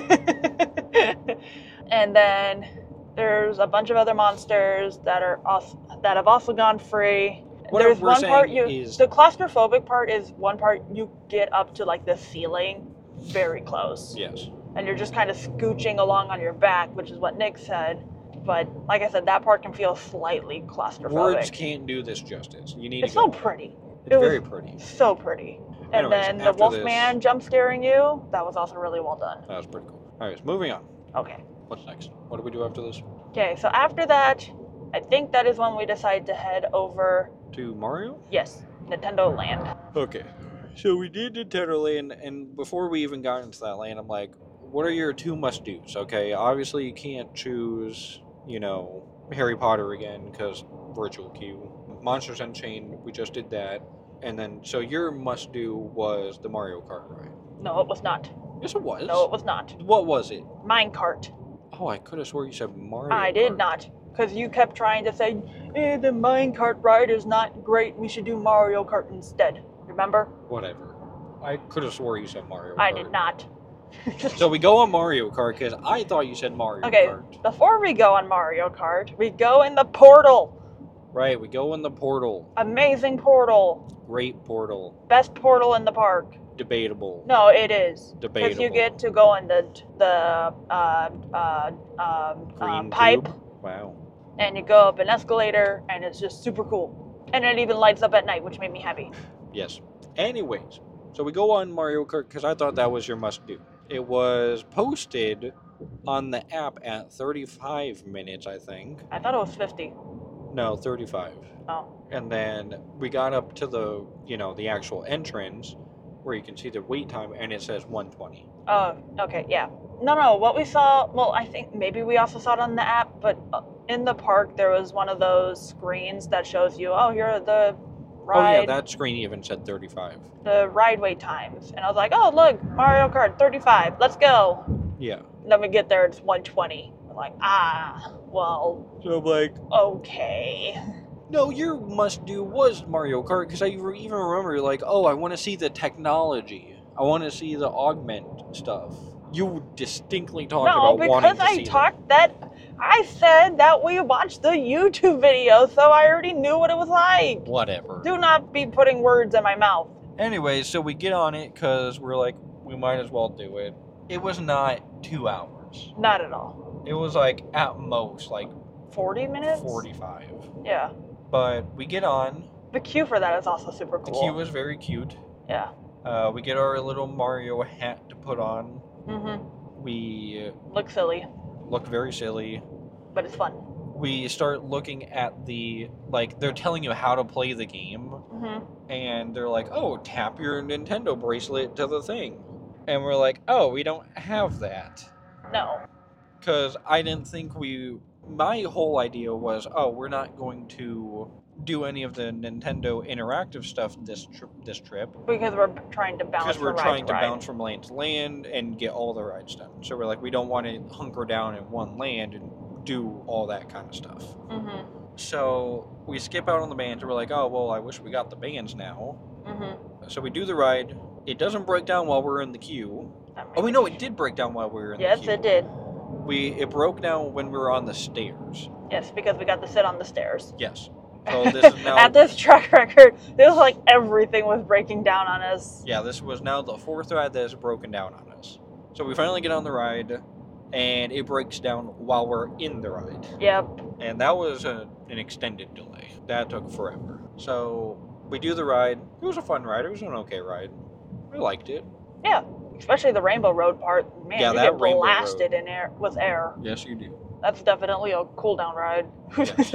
And then there's a bunch of other monsters that have also gone free. There's one part the claustrophobic part is one part you get up to like the ceiling very close. Yes. And you're just kind of scooching along on your back, which is what Nick said. But like I said, that part can feel slightly claustrophobic. Words can't do this justice. You need it's to go. So pretty. It's very pretty. So pretty. And Anyways, then the Wolfman jump scaring you, that was also really well done. That was pretty cool. Anyways, moving on. Okay. What's next? What do we do after this? Okay, so after that, I think that is when we decide to head over to Mario? Yes, Nintendo Land. Okay. So we did Nintendo Land, and before we even got into that land, I'm like, what are your two must-dos? Okay, obviously you can't choose, you know, Harry Potter again, because virtual queue. Monsters Unchained, we just did that. And then, so your must-do was the Mario Kart ride. No, it was not. Yes, it was. No, it was not. What was it? Minecart. Oh, I could have swore you said Mario I Kart. did not. Because you kept trying to say, the minecart ride is not great. We should do Mario Kart instead. Remember? Whatever. I could have swore you said Mario Kart. I did not. So we go on Mario Kart because I thought you said Mario Kart. Okay, before we go on Mario Kart, we go in the portal. Right, we go in the portal. Amazing portal. Great portal. Best portal in the park. Debatable. No, it is. Debatable. Because you get to go in the Green pipe. tube? Wow. And you go up an escalator, and it's just super cool. And it even lights up at night, which made me happy. Yes. Anyways, so we go on Mario Kart because I thought that was your must-do. It was posted on the app at 35 minutes, I think. I thought it was 50. No, 35. Oh. And then we got up to the, the actual entrance where you can see the wait time, and it says 120. Oh, okay, yeah. No, what we saw, well, I think maybe we also saw it on the app, but in the park there was one of those screens that shows you, oh, here are the ride. Oh, yeah, that screen even said 35. The ride wait times. And I was like, oh, look, Mario Kart 35, let's go. Yeah. And then we get there, it's 120. I'm like, well. So I'm like, okay. no, your must-do was Mario Kart, because I even remember, like, oh, I want to see the technology. I want to see the augment stuff. You distinctly talked about wanting to see I said that we watched the YouTube video, so I already knew what it was like. Whatever. Do not be putting words in my mouth. Anyway, so we get on it, because we're like, we might as well do it. It was not 2 hours. Not at all. It was, like, at most, like, 40 minutes? 45. Yeah. But we get on. The queue for that is also super cool. The queue was very cute. Yeah. We get our little Mario hat to put on. Mm-hmm. We look silly. Look very silly. But it's fun. We start looking at the, like, they're telling you how to play the game. Mm-hmm. And they're like, oh, tap your Nintendo bracelet to the thing. And we're like, oh, we don't have that. No. Because I didn't think my whole idea was, oh, we're not going to do any of the Nintendo interactive stuff this trip. Because we're trying to bounce from land to land and get all the rides done. So we're like, we don't want to hunker down in one land and do all that kind of stuff. Mm-hmm. So we skip out on the bands and we're like, oh, well, I wish we got the bands now. Mm-hmm. So we do the ride. It doesn't break down while we're in the queue. It did break down while we were in the queue. Yes, it did. It broke down when we were on the stairs. Yes, because we got to sit on the stairs. Yes. So this is now... At this track record, it was like everything was breaking down on us. Yeah, this was now the 4th ride that has broken down on us. So we finally get on the ride, and it breaks down while we're in the ride. Yep. And that was an extended delay. That took forever. So we do the ride. It was a fun ride. It was an okay ride. We liked it. Yeah, especially the Rainbow Road part. Man, yeah, you that get blasted in air with air. Yes, you do. That's definitely a cool-down ride. Yes.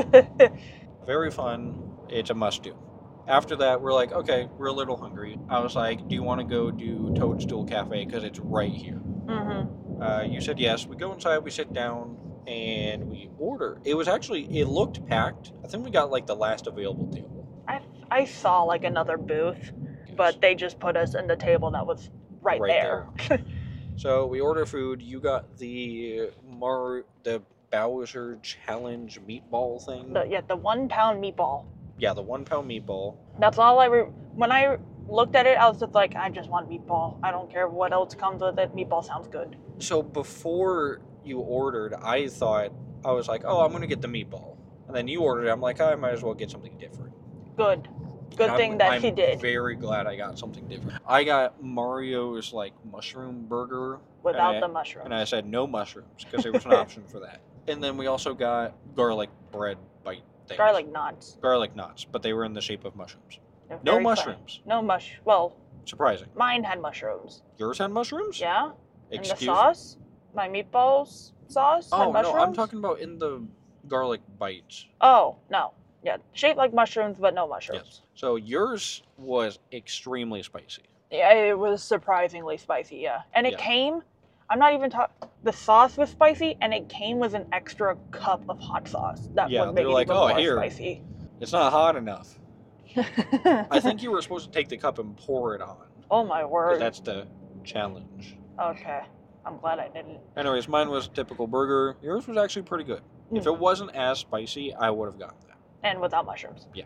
Very fun. It's a must-do. After that, we're like, okay, we're a little hungry. I was like, do you want to go do Toadstool Cafe? Because it's right here. Mm-hmm. You said yes. We go inside, we sit down, and we order. It looked packed. I think we got like the last available table. I saw like another booth, but they just put us in the table that was right there. So we order food. You got the Bowser Challenge meatball thing. The 1 pound meatball. Yeah, the 1 pound meatball. That's all when I looked at it, I was just like, I just want meatball. I don't care what else comes with it. Meatball sounds good. So before you ordered, I was like, oh, I'm going to get the meatball. And then you ordered it. I'm like, I might as well get something different. Good thing that he did. I'm very glad I got something different. I got Mario's, like, mushroom burger. Without the mushrooms. And I said no mushrooms, because there was an option for that. And then we also got garlic bread bite things. Garlic knots. Garlic knots, but they were in the shape of mushrooms. No mushrooms. No well. Surprising. Mine had mushrooms. Yours had mushrooms? Yeah. And the sauce? My meatballs sauce had mushrooms? No, I'm talking about in the garlic bites. Oh, no. Yeah, shaped like mushrooms, but no mushrooms. Yes. So yours was extremely spicy. Yeah, it was surprisingly spicy, yeah. And it came, I'm not even talking, the sauce was spicy, and it came with an extra cup of hot sauce. That would make it even more spicy. It's not hot enough. I think you were supposed to take the cup and pour it on. Oh my word. Because that's the challenge. Okay. I'm glad I didn't. Anyways, mine was a typical burger. Yours was actually pretty good. If it wasn't as spicy, I would have gotten that. And without mushrooms. Yeah.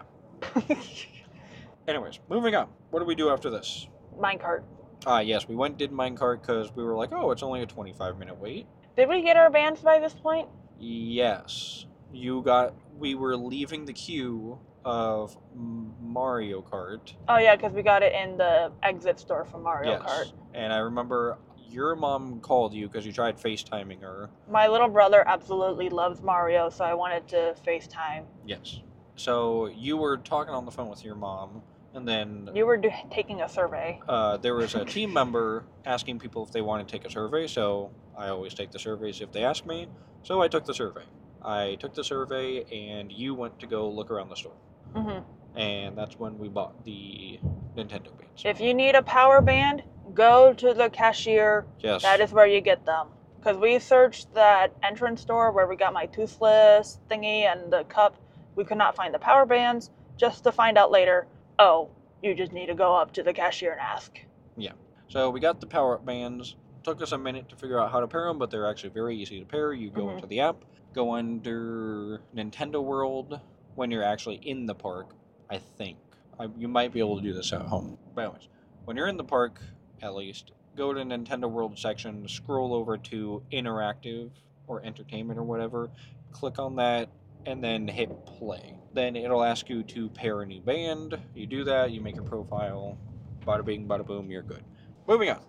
Anyways, moving on. What do we do after this? Minecart. Yes, we did minecart because we were like, oh, it's only a 25-minute wait. Did we get our bands by this point? Yes. We were leaving the queue of Mario Kart. Oh, yeah, because we got it in the exit store for Mario Kart. And I remember your mom called you because you tried FaceTiming her. My little brother absolutely loves Mario, so I wanted to FaceTime. Yes. So you were talking on the phone with your mom, and then... You were taking a survey. There was a team member asking people if they want to take a survey, so I always take the surveys if they ask me. So I took the survey. I took the survey, and you went to go look around the store. And that's when we bought the Nintendo bands. If you need a power band, go to the cashier. Yes. That is where you get them. Because we searched that entrance store where we got my toothless thingy and the cup. We could not find the power bands, just to find out later, oh, you just need to go up to the cashier and ask. Yeah. So we got the power bands. Took us a minute to figure out how to pair them, but they're actually very easy to pair. You go into the app, go under Nintendo World when you're actually in the park, I think. You might be able to do this at home. But anyways, when you're in the park, at least, go to Nintendo World section, scroll over to Interactive or Entertainment or whatever, click on that, and then hit play. Then it'll ask you to pair a new band. You do that, you make your profile, bada bing, bada boom, you're good. Moving on.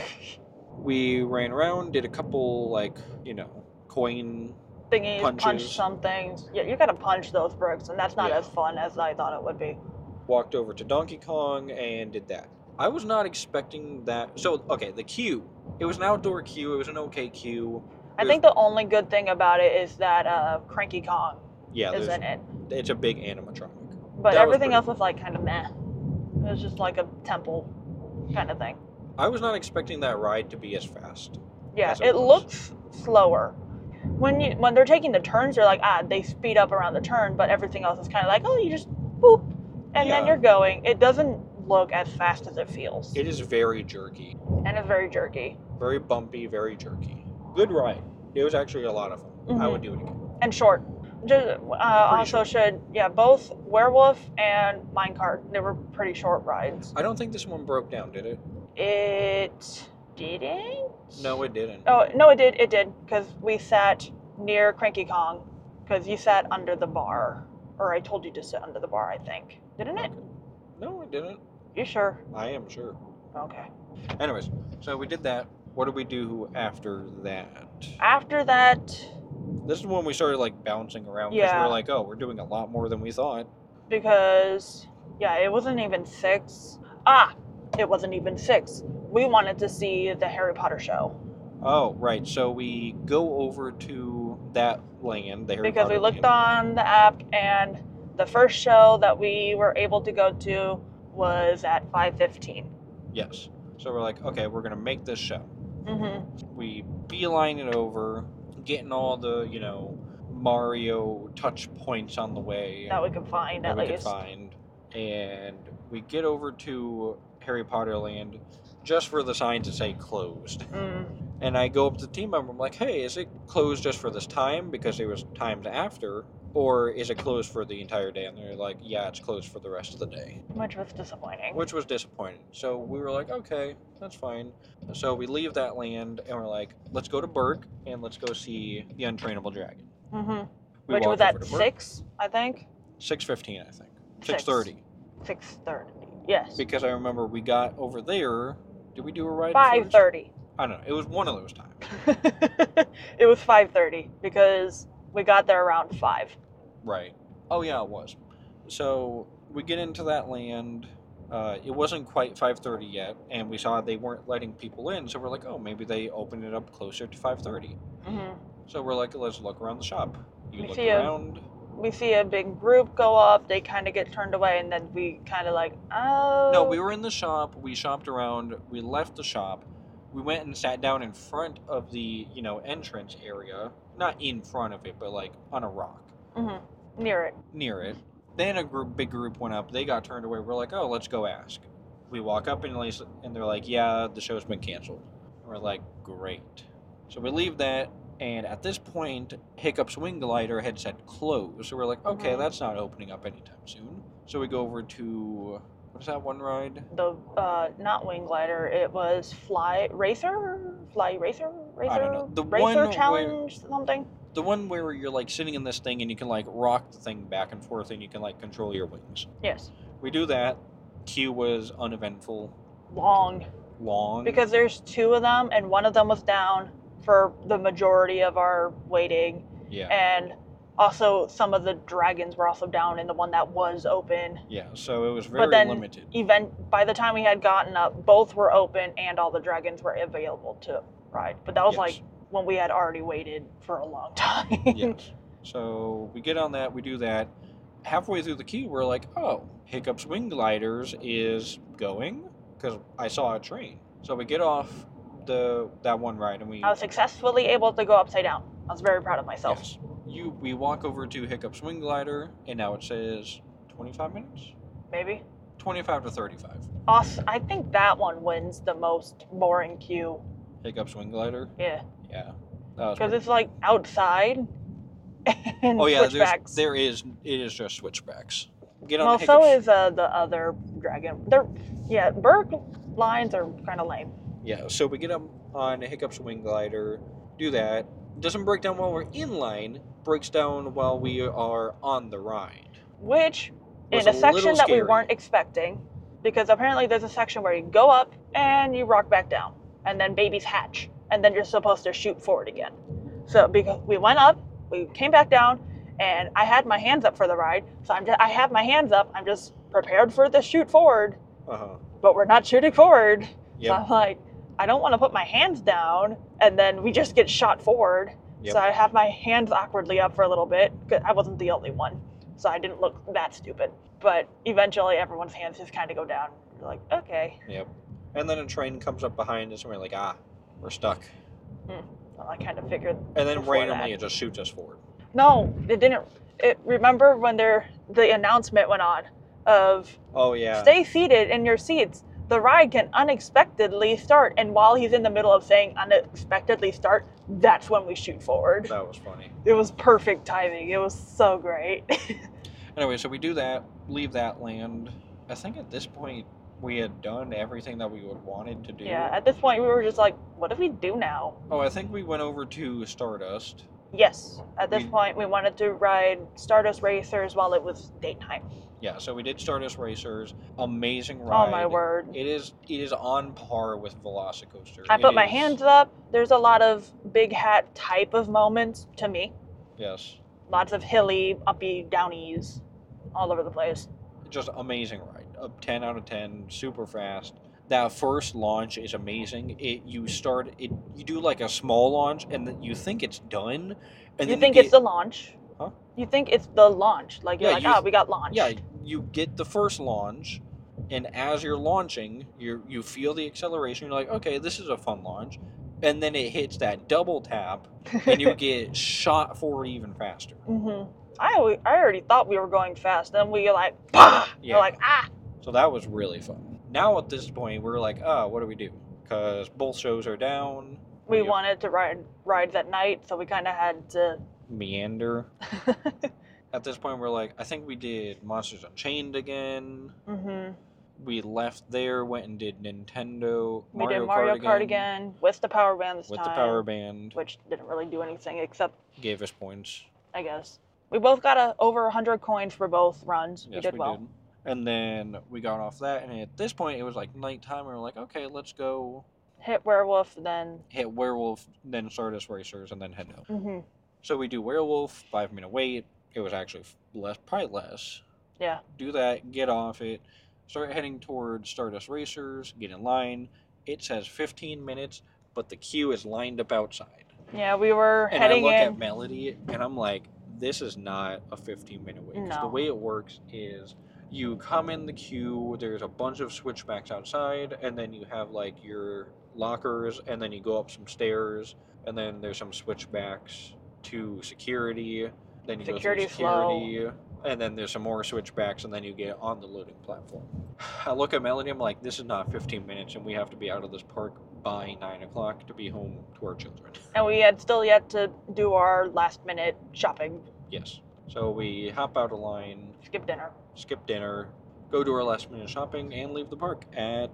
We ran around, did a couple, coin thingies, punches. punch some things. Yeah, you gotta punch those bricks, and that's not as fun as I thought it would be. Walked over to Donkey Kong and did that. I was not expecting that. So, okay, the queue. It was an outdoor queue. It was an okay queue. I think the only good thing about it is that Cranky Kong is in it. It's a big animatronic. But everything else was kind of meh. It was just like a temple kind of thing. I was not expecting that ride to be as fast. Yeah, it looks slower. When they're taking the turns, you're like, they speed up around the turn, but everything else is kind of like, oh, you just boop, and then you're going. It doesn't look as fast as it feels. It is very jerky. And it's very jerky. Very bumpy, very jerky. Good ride. It was actually a lot of fun. I would do it again. And short. Also short. Both Werewolf and Minecart, they were pretty short rides. I don't think this one broke down, did it? It didn't? No, it didn't. Oh, no, it did, because we sat near Cranky Kong, because you sat under the bar, or I told you to sit under the bar, I think. Didn't it? No, it didn't. You sure? I am sure. Okay. Anyways, so we did that. What did we do after that? After that... This is when we started, bouncing around, because we were like, oh, we're doing a lot more than we thought. Because, it wasn't even 6. It wasn't even 6. We wanted to see the Harry Potter show. Oh, right. So we go over to that land, the Harry Potter Because we looked land. on the app, and the first show that we were able to go to was at 5:15. Yes. So we're like, okay, we're going to make this show. Mm-hmm. We beeline it over, getting all the, Mario touch points on the way. That we could find, at least. And we get over to Harry Potter Land just for the sign to say closed. And I go up to the team member, I'm like, hey, is it closed just for this time because there was times after, or is it closed for the entire day? And they're like, yeah, it's closed for the rest of the day. Which was disappointing. So we were like, okay, that's fine. So we leave that land and we're like, let's go to Berk and let's go see the Untrainable Dragon. Which was at 6, I think? 6:15, I think. 6:30. 6:30, yes. Because I remember we got over there. Did we do a ride? 5:30. I don't know. It was one of those times. It was 5:30 because we got there around 5. Right. Oh yeah, it was. So we get into that land. It wasn't quite 5:30 yet, and we saw they weren't letting people in. So we're like, oh, maybe they opened it up closer to 5:30. So we're like, let's look around the shop. You look around. We see a big group go up. They kind of get turned away, and then we kind of like, oh. No, we were in the shop. We shopped around. We left the shop. We went and sat down in front of the, entrance area. Not in front of it, but on a rock. Near it. Then a big group went up. They got turned away. We're like, oh, let's go ask. We walk up and they're like, yeah, the show's been canceled. And we're like, great. So we leave that. And at this point, Hiccup's Wing Glider had said close. So we're like, okay, that's not opening up anytime soon. So we go over to, what is that one ride? The, not Wing Glider, it was Fly Racer? I don't know. The Racer one Challenge, something? The one where you're sitting in this thing and you can rock the thing back and forth and you can control your wings. Yes. We do that. Queue was uneventful. Long. Because there's 2 of them and one of them was down for the majority of our waiting. Yeah. And also some of the dragons were also down in the one that was open. Yeah, so it was very limited. By the time we had gotten up, both were open and all the dragons were available to ride. But that was when we had already waited for a long time. Yes. So we get on that, we do that. Halfway through the queue, we're like, oh, Hiccups Wing Gliders is going, because I saw a train. So we get off that one ride, and we... I was successfully able to go upside down. I was very proud of myself. Yes. We walk over to Hiccups Wing Glider, and now it says 25 minutes? Maybe. 25 to 35. Awesome. I think that one wins the most boring queue. Hiccups Wing Glider? Yeah. Yeah. Because it's like outside and Oh yeah, switchbacks. it is just switchbacks. Get on Well, Hiccups. so is the other dragon. Berg lines are kind of lame. Yeah, so we get up on Hiccups Wing Glider, do that. Doesn't break down while we're in line, breaks down while we are on the ride. Which, Was in a a section little that we scary. weren't expecting, because apparently there's a section where you go up and you rock back down, and then babies hatch, and then you're supposed to shoot forward again. So because we went up, we came back down, and I had my hands up for the ride, so I have my hands up, I'm just prepared for the shoot forward, but we're not shooting forward. Yep. So I'm like, I don't want to put my hands down, and then we just get shot forward. Yep. So I have my hands awkwardly up for a little bit, because I wasn't the only one, so I didn't look that stupid. But eventually everyone's hands just kind of go down. You're like, okay. Yep. And then a train comes up behind us, and we're like, we're stuck. Well, I kind of figured. And then before randomly that. it just shoots us forward. No, it didn't. Remember when the announcement went on of Oh yeah. stay seated in your seats. The ride can unexpectedly start, and while he's in the middle of saying unexpectedly start, that's when we shoot forward. That was funny. It was perfect timing. It was so great. Anyway, so we do that, leave that land. I think at this point we had done everything that we would wanted to do. Yeah, at this point we were just like, what do we do now? Oh, I think we went over to Stardust. Yes, at this We- point we wanted to ride Stardust Racers while it was daytime. Yeah, so we did Stardust Racers. Amazing ride. Oh my word. It is on par with Velocicoaster. I It put my is- hands up. There's a lot of big hat type of moments to me. Yes. Lots of hilly, uppy, downies all over the place. Just amazing ride. A 10 out of 10, super fast. That first launch is amazing. You do like a small launch, and then you think it's done, and You then think you it's the launch? Huh? You think it's the launch. Like, you're Yeah, we got launched. yeah, you get the first launch, and as you're launching, you feel the acceleration. You're like, okay, this is a fun launch, and then it hits that double tap, and you get shot forward even faster. Mm-hmm. I already thought we were going fast. Then we like, bah! Yeah. We're like, ah! So that was really fun. Now at this point, we're like, what do we do? Because both shows are down. We have wanted to ride rides at night, so we kind of had to. meander. At this point, we're like, I think we did Monsters Unchained again. Mm-hmm. We left there, went and did Nintendo. We did Mario Kart again with the power band this With time. the power band. Which didn't really do anything except, Gave us points. I guess. We both got over 100 coins for both runs. Yes, we did well. And then we got off that, and at this point, it was like nighttime. We were like, okay, let's go Hit Werewolf, then. hit Werewolf, then Stardust Racers, and then head home. Mm-hmm. So we do Werewolf, 5-minute wait. It was actually probably less. Yeah. Do that, get off it, start heading towards Stardust Racers, get in line. It says 15 minutes, but the queue is lined up outside. Yeah, we were And heading I look in. at Melody, and I'm like, this is not a 15-minute wait. 'Cause No. the way it works is you come in the queue, there's a bunch of switchbacks outside, and then you have like your lockers, and then you go up some stairs, and then there's some switchbacks to security. Then you Security's go through security, and then there's some more switchbacks, and then you get on the loading platform. I look at Melody, I'm like, this is not 15 minutes, and we have to be out of this park by 9 o'clock to be home to our children. And we had still yet to do our last minute shopping. Yes. So we hop out of line, Skip dinner. skip dinner, go do our last minute shopping, and leave the park at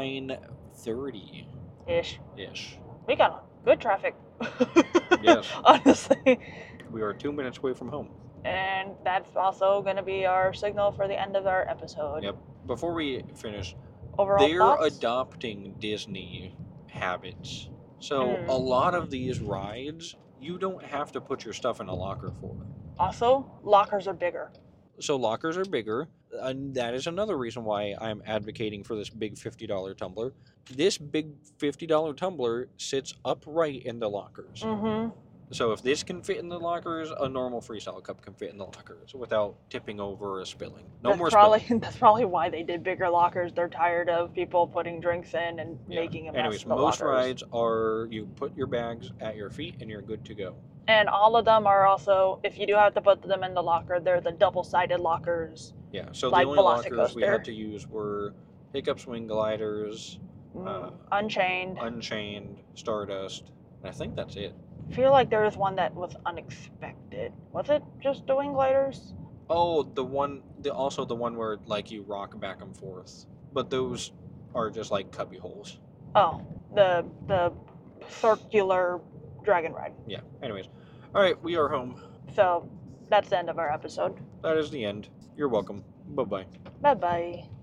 9:30 Ish. ish. We got good traffic. Yes. Honestly. We are 2 minutes away from home. And that's also going to be our signal for the end of our episode. Yep. Before we finish, Overall they're thoughts? adopting Disney habits. So Hmm. a lot of these rides, you don't have to put your stuff in a locker for. Also, lockers are bigger. So lockers are bigger, and that is another reason why I'm advocating for this big $50 tumbler. This big $50 tumbler sits upright in the lockers. Mm-hmm. So if this can fit in the lockers, a normal freestyle cup can fit in the lockers without tipping over or spilling. No That's more probably spilling. that's probably why they did bigger lockers. They're tired of people putting drinks in and Yeah. making a mess Anyways, of the most lockers. rides are you put your bags at your feet and you're good to go. And all of them are also, if you do have to put them in the locker, they're the double-sided lockers. Yeah. So Like the only lockers we Velocicoaster. had to use were Hiccup Swing Gliders, Unchained. Unchained, Stardust, and I think that's it. I feel like there was one that was unexpected. Was it just the wing gliders? Oh, also the one where like you rock back and forth, but those are just like cubby holes. Oh, the circular dragon ride. Yeah. Anyways, all right, we are home. So that's the end of our episode. That is the end. You're welcome. Bye bye. Bye bye.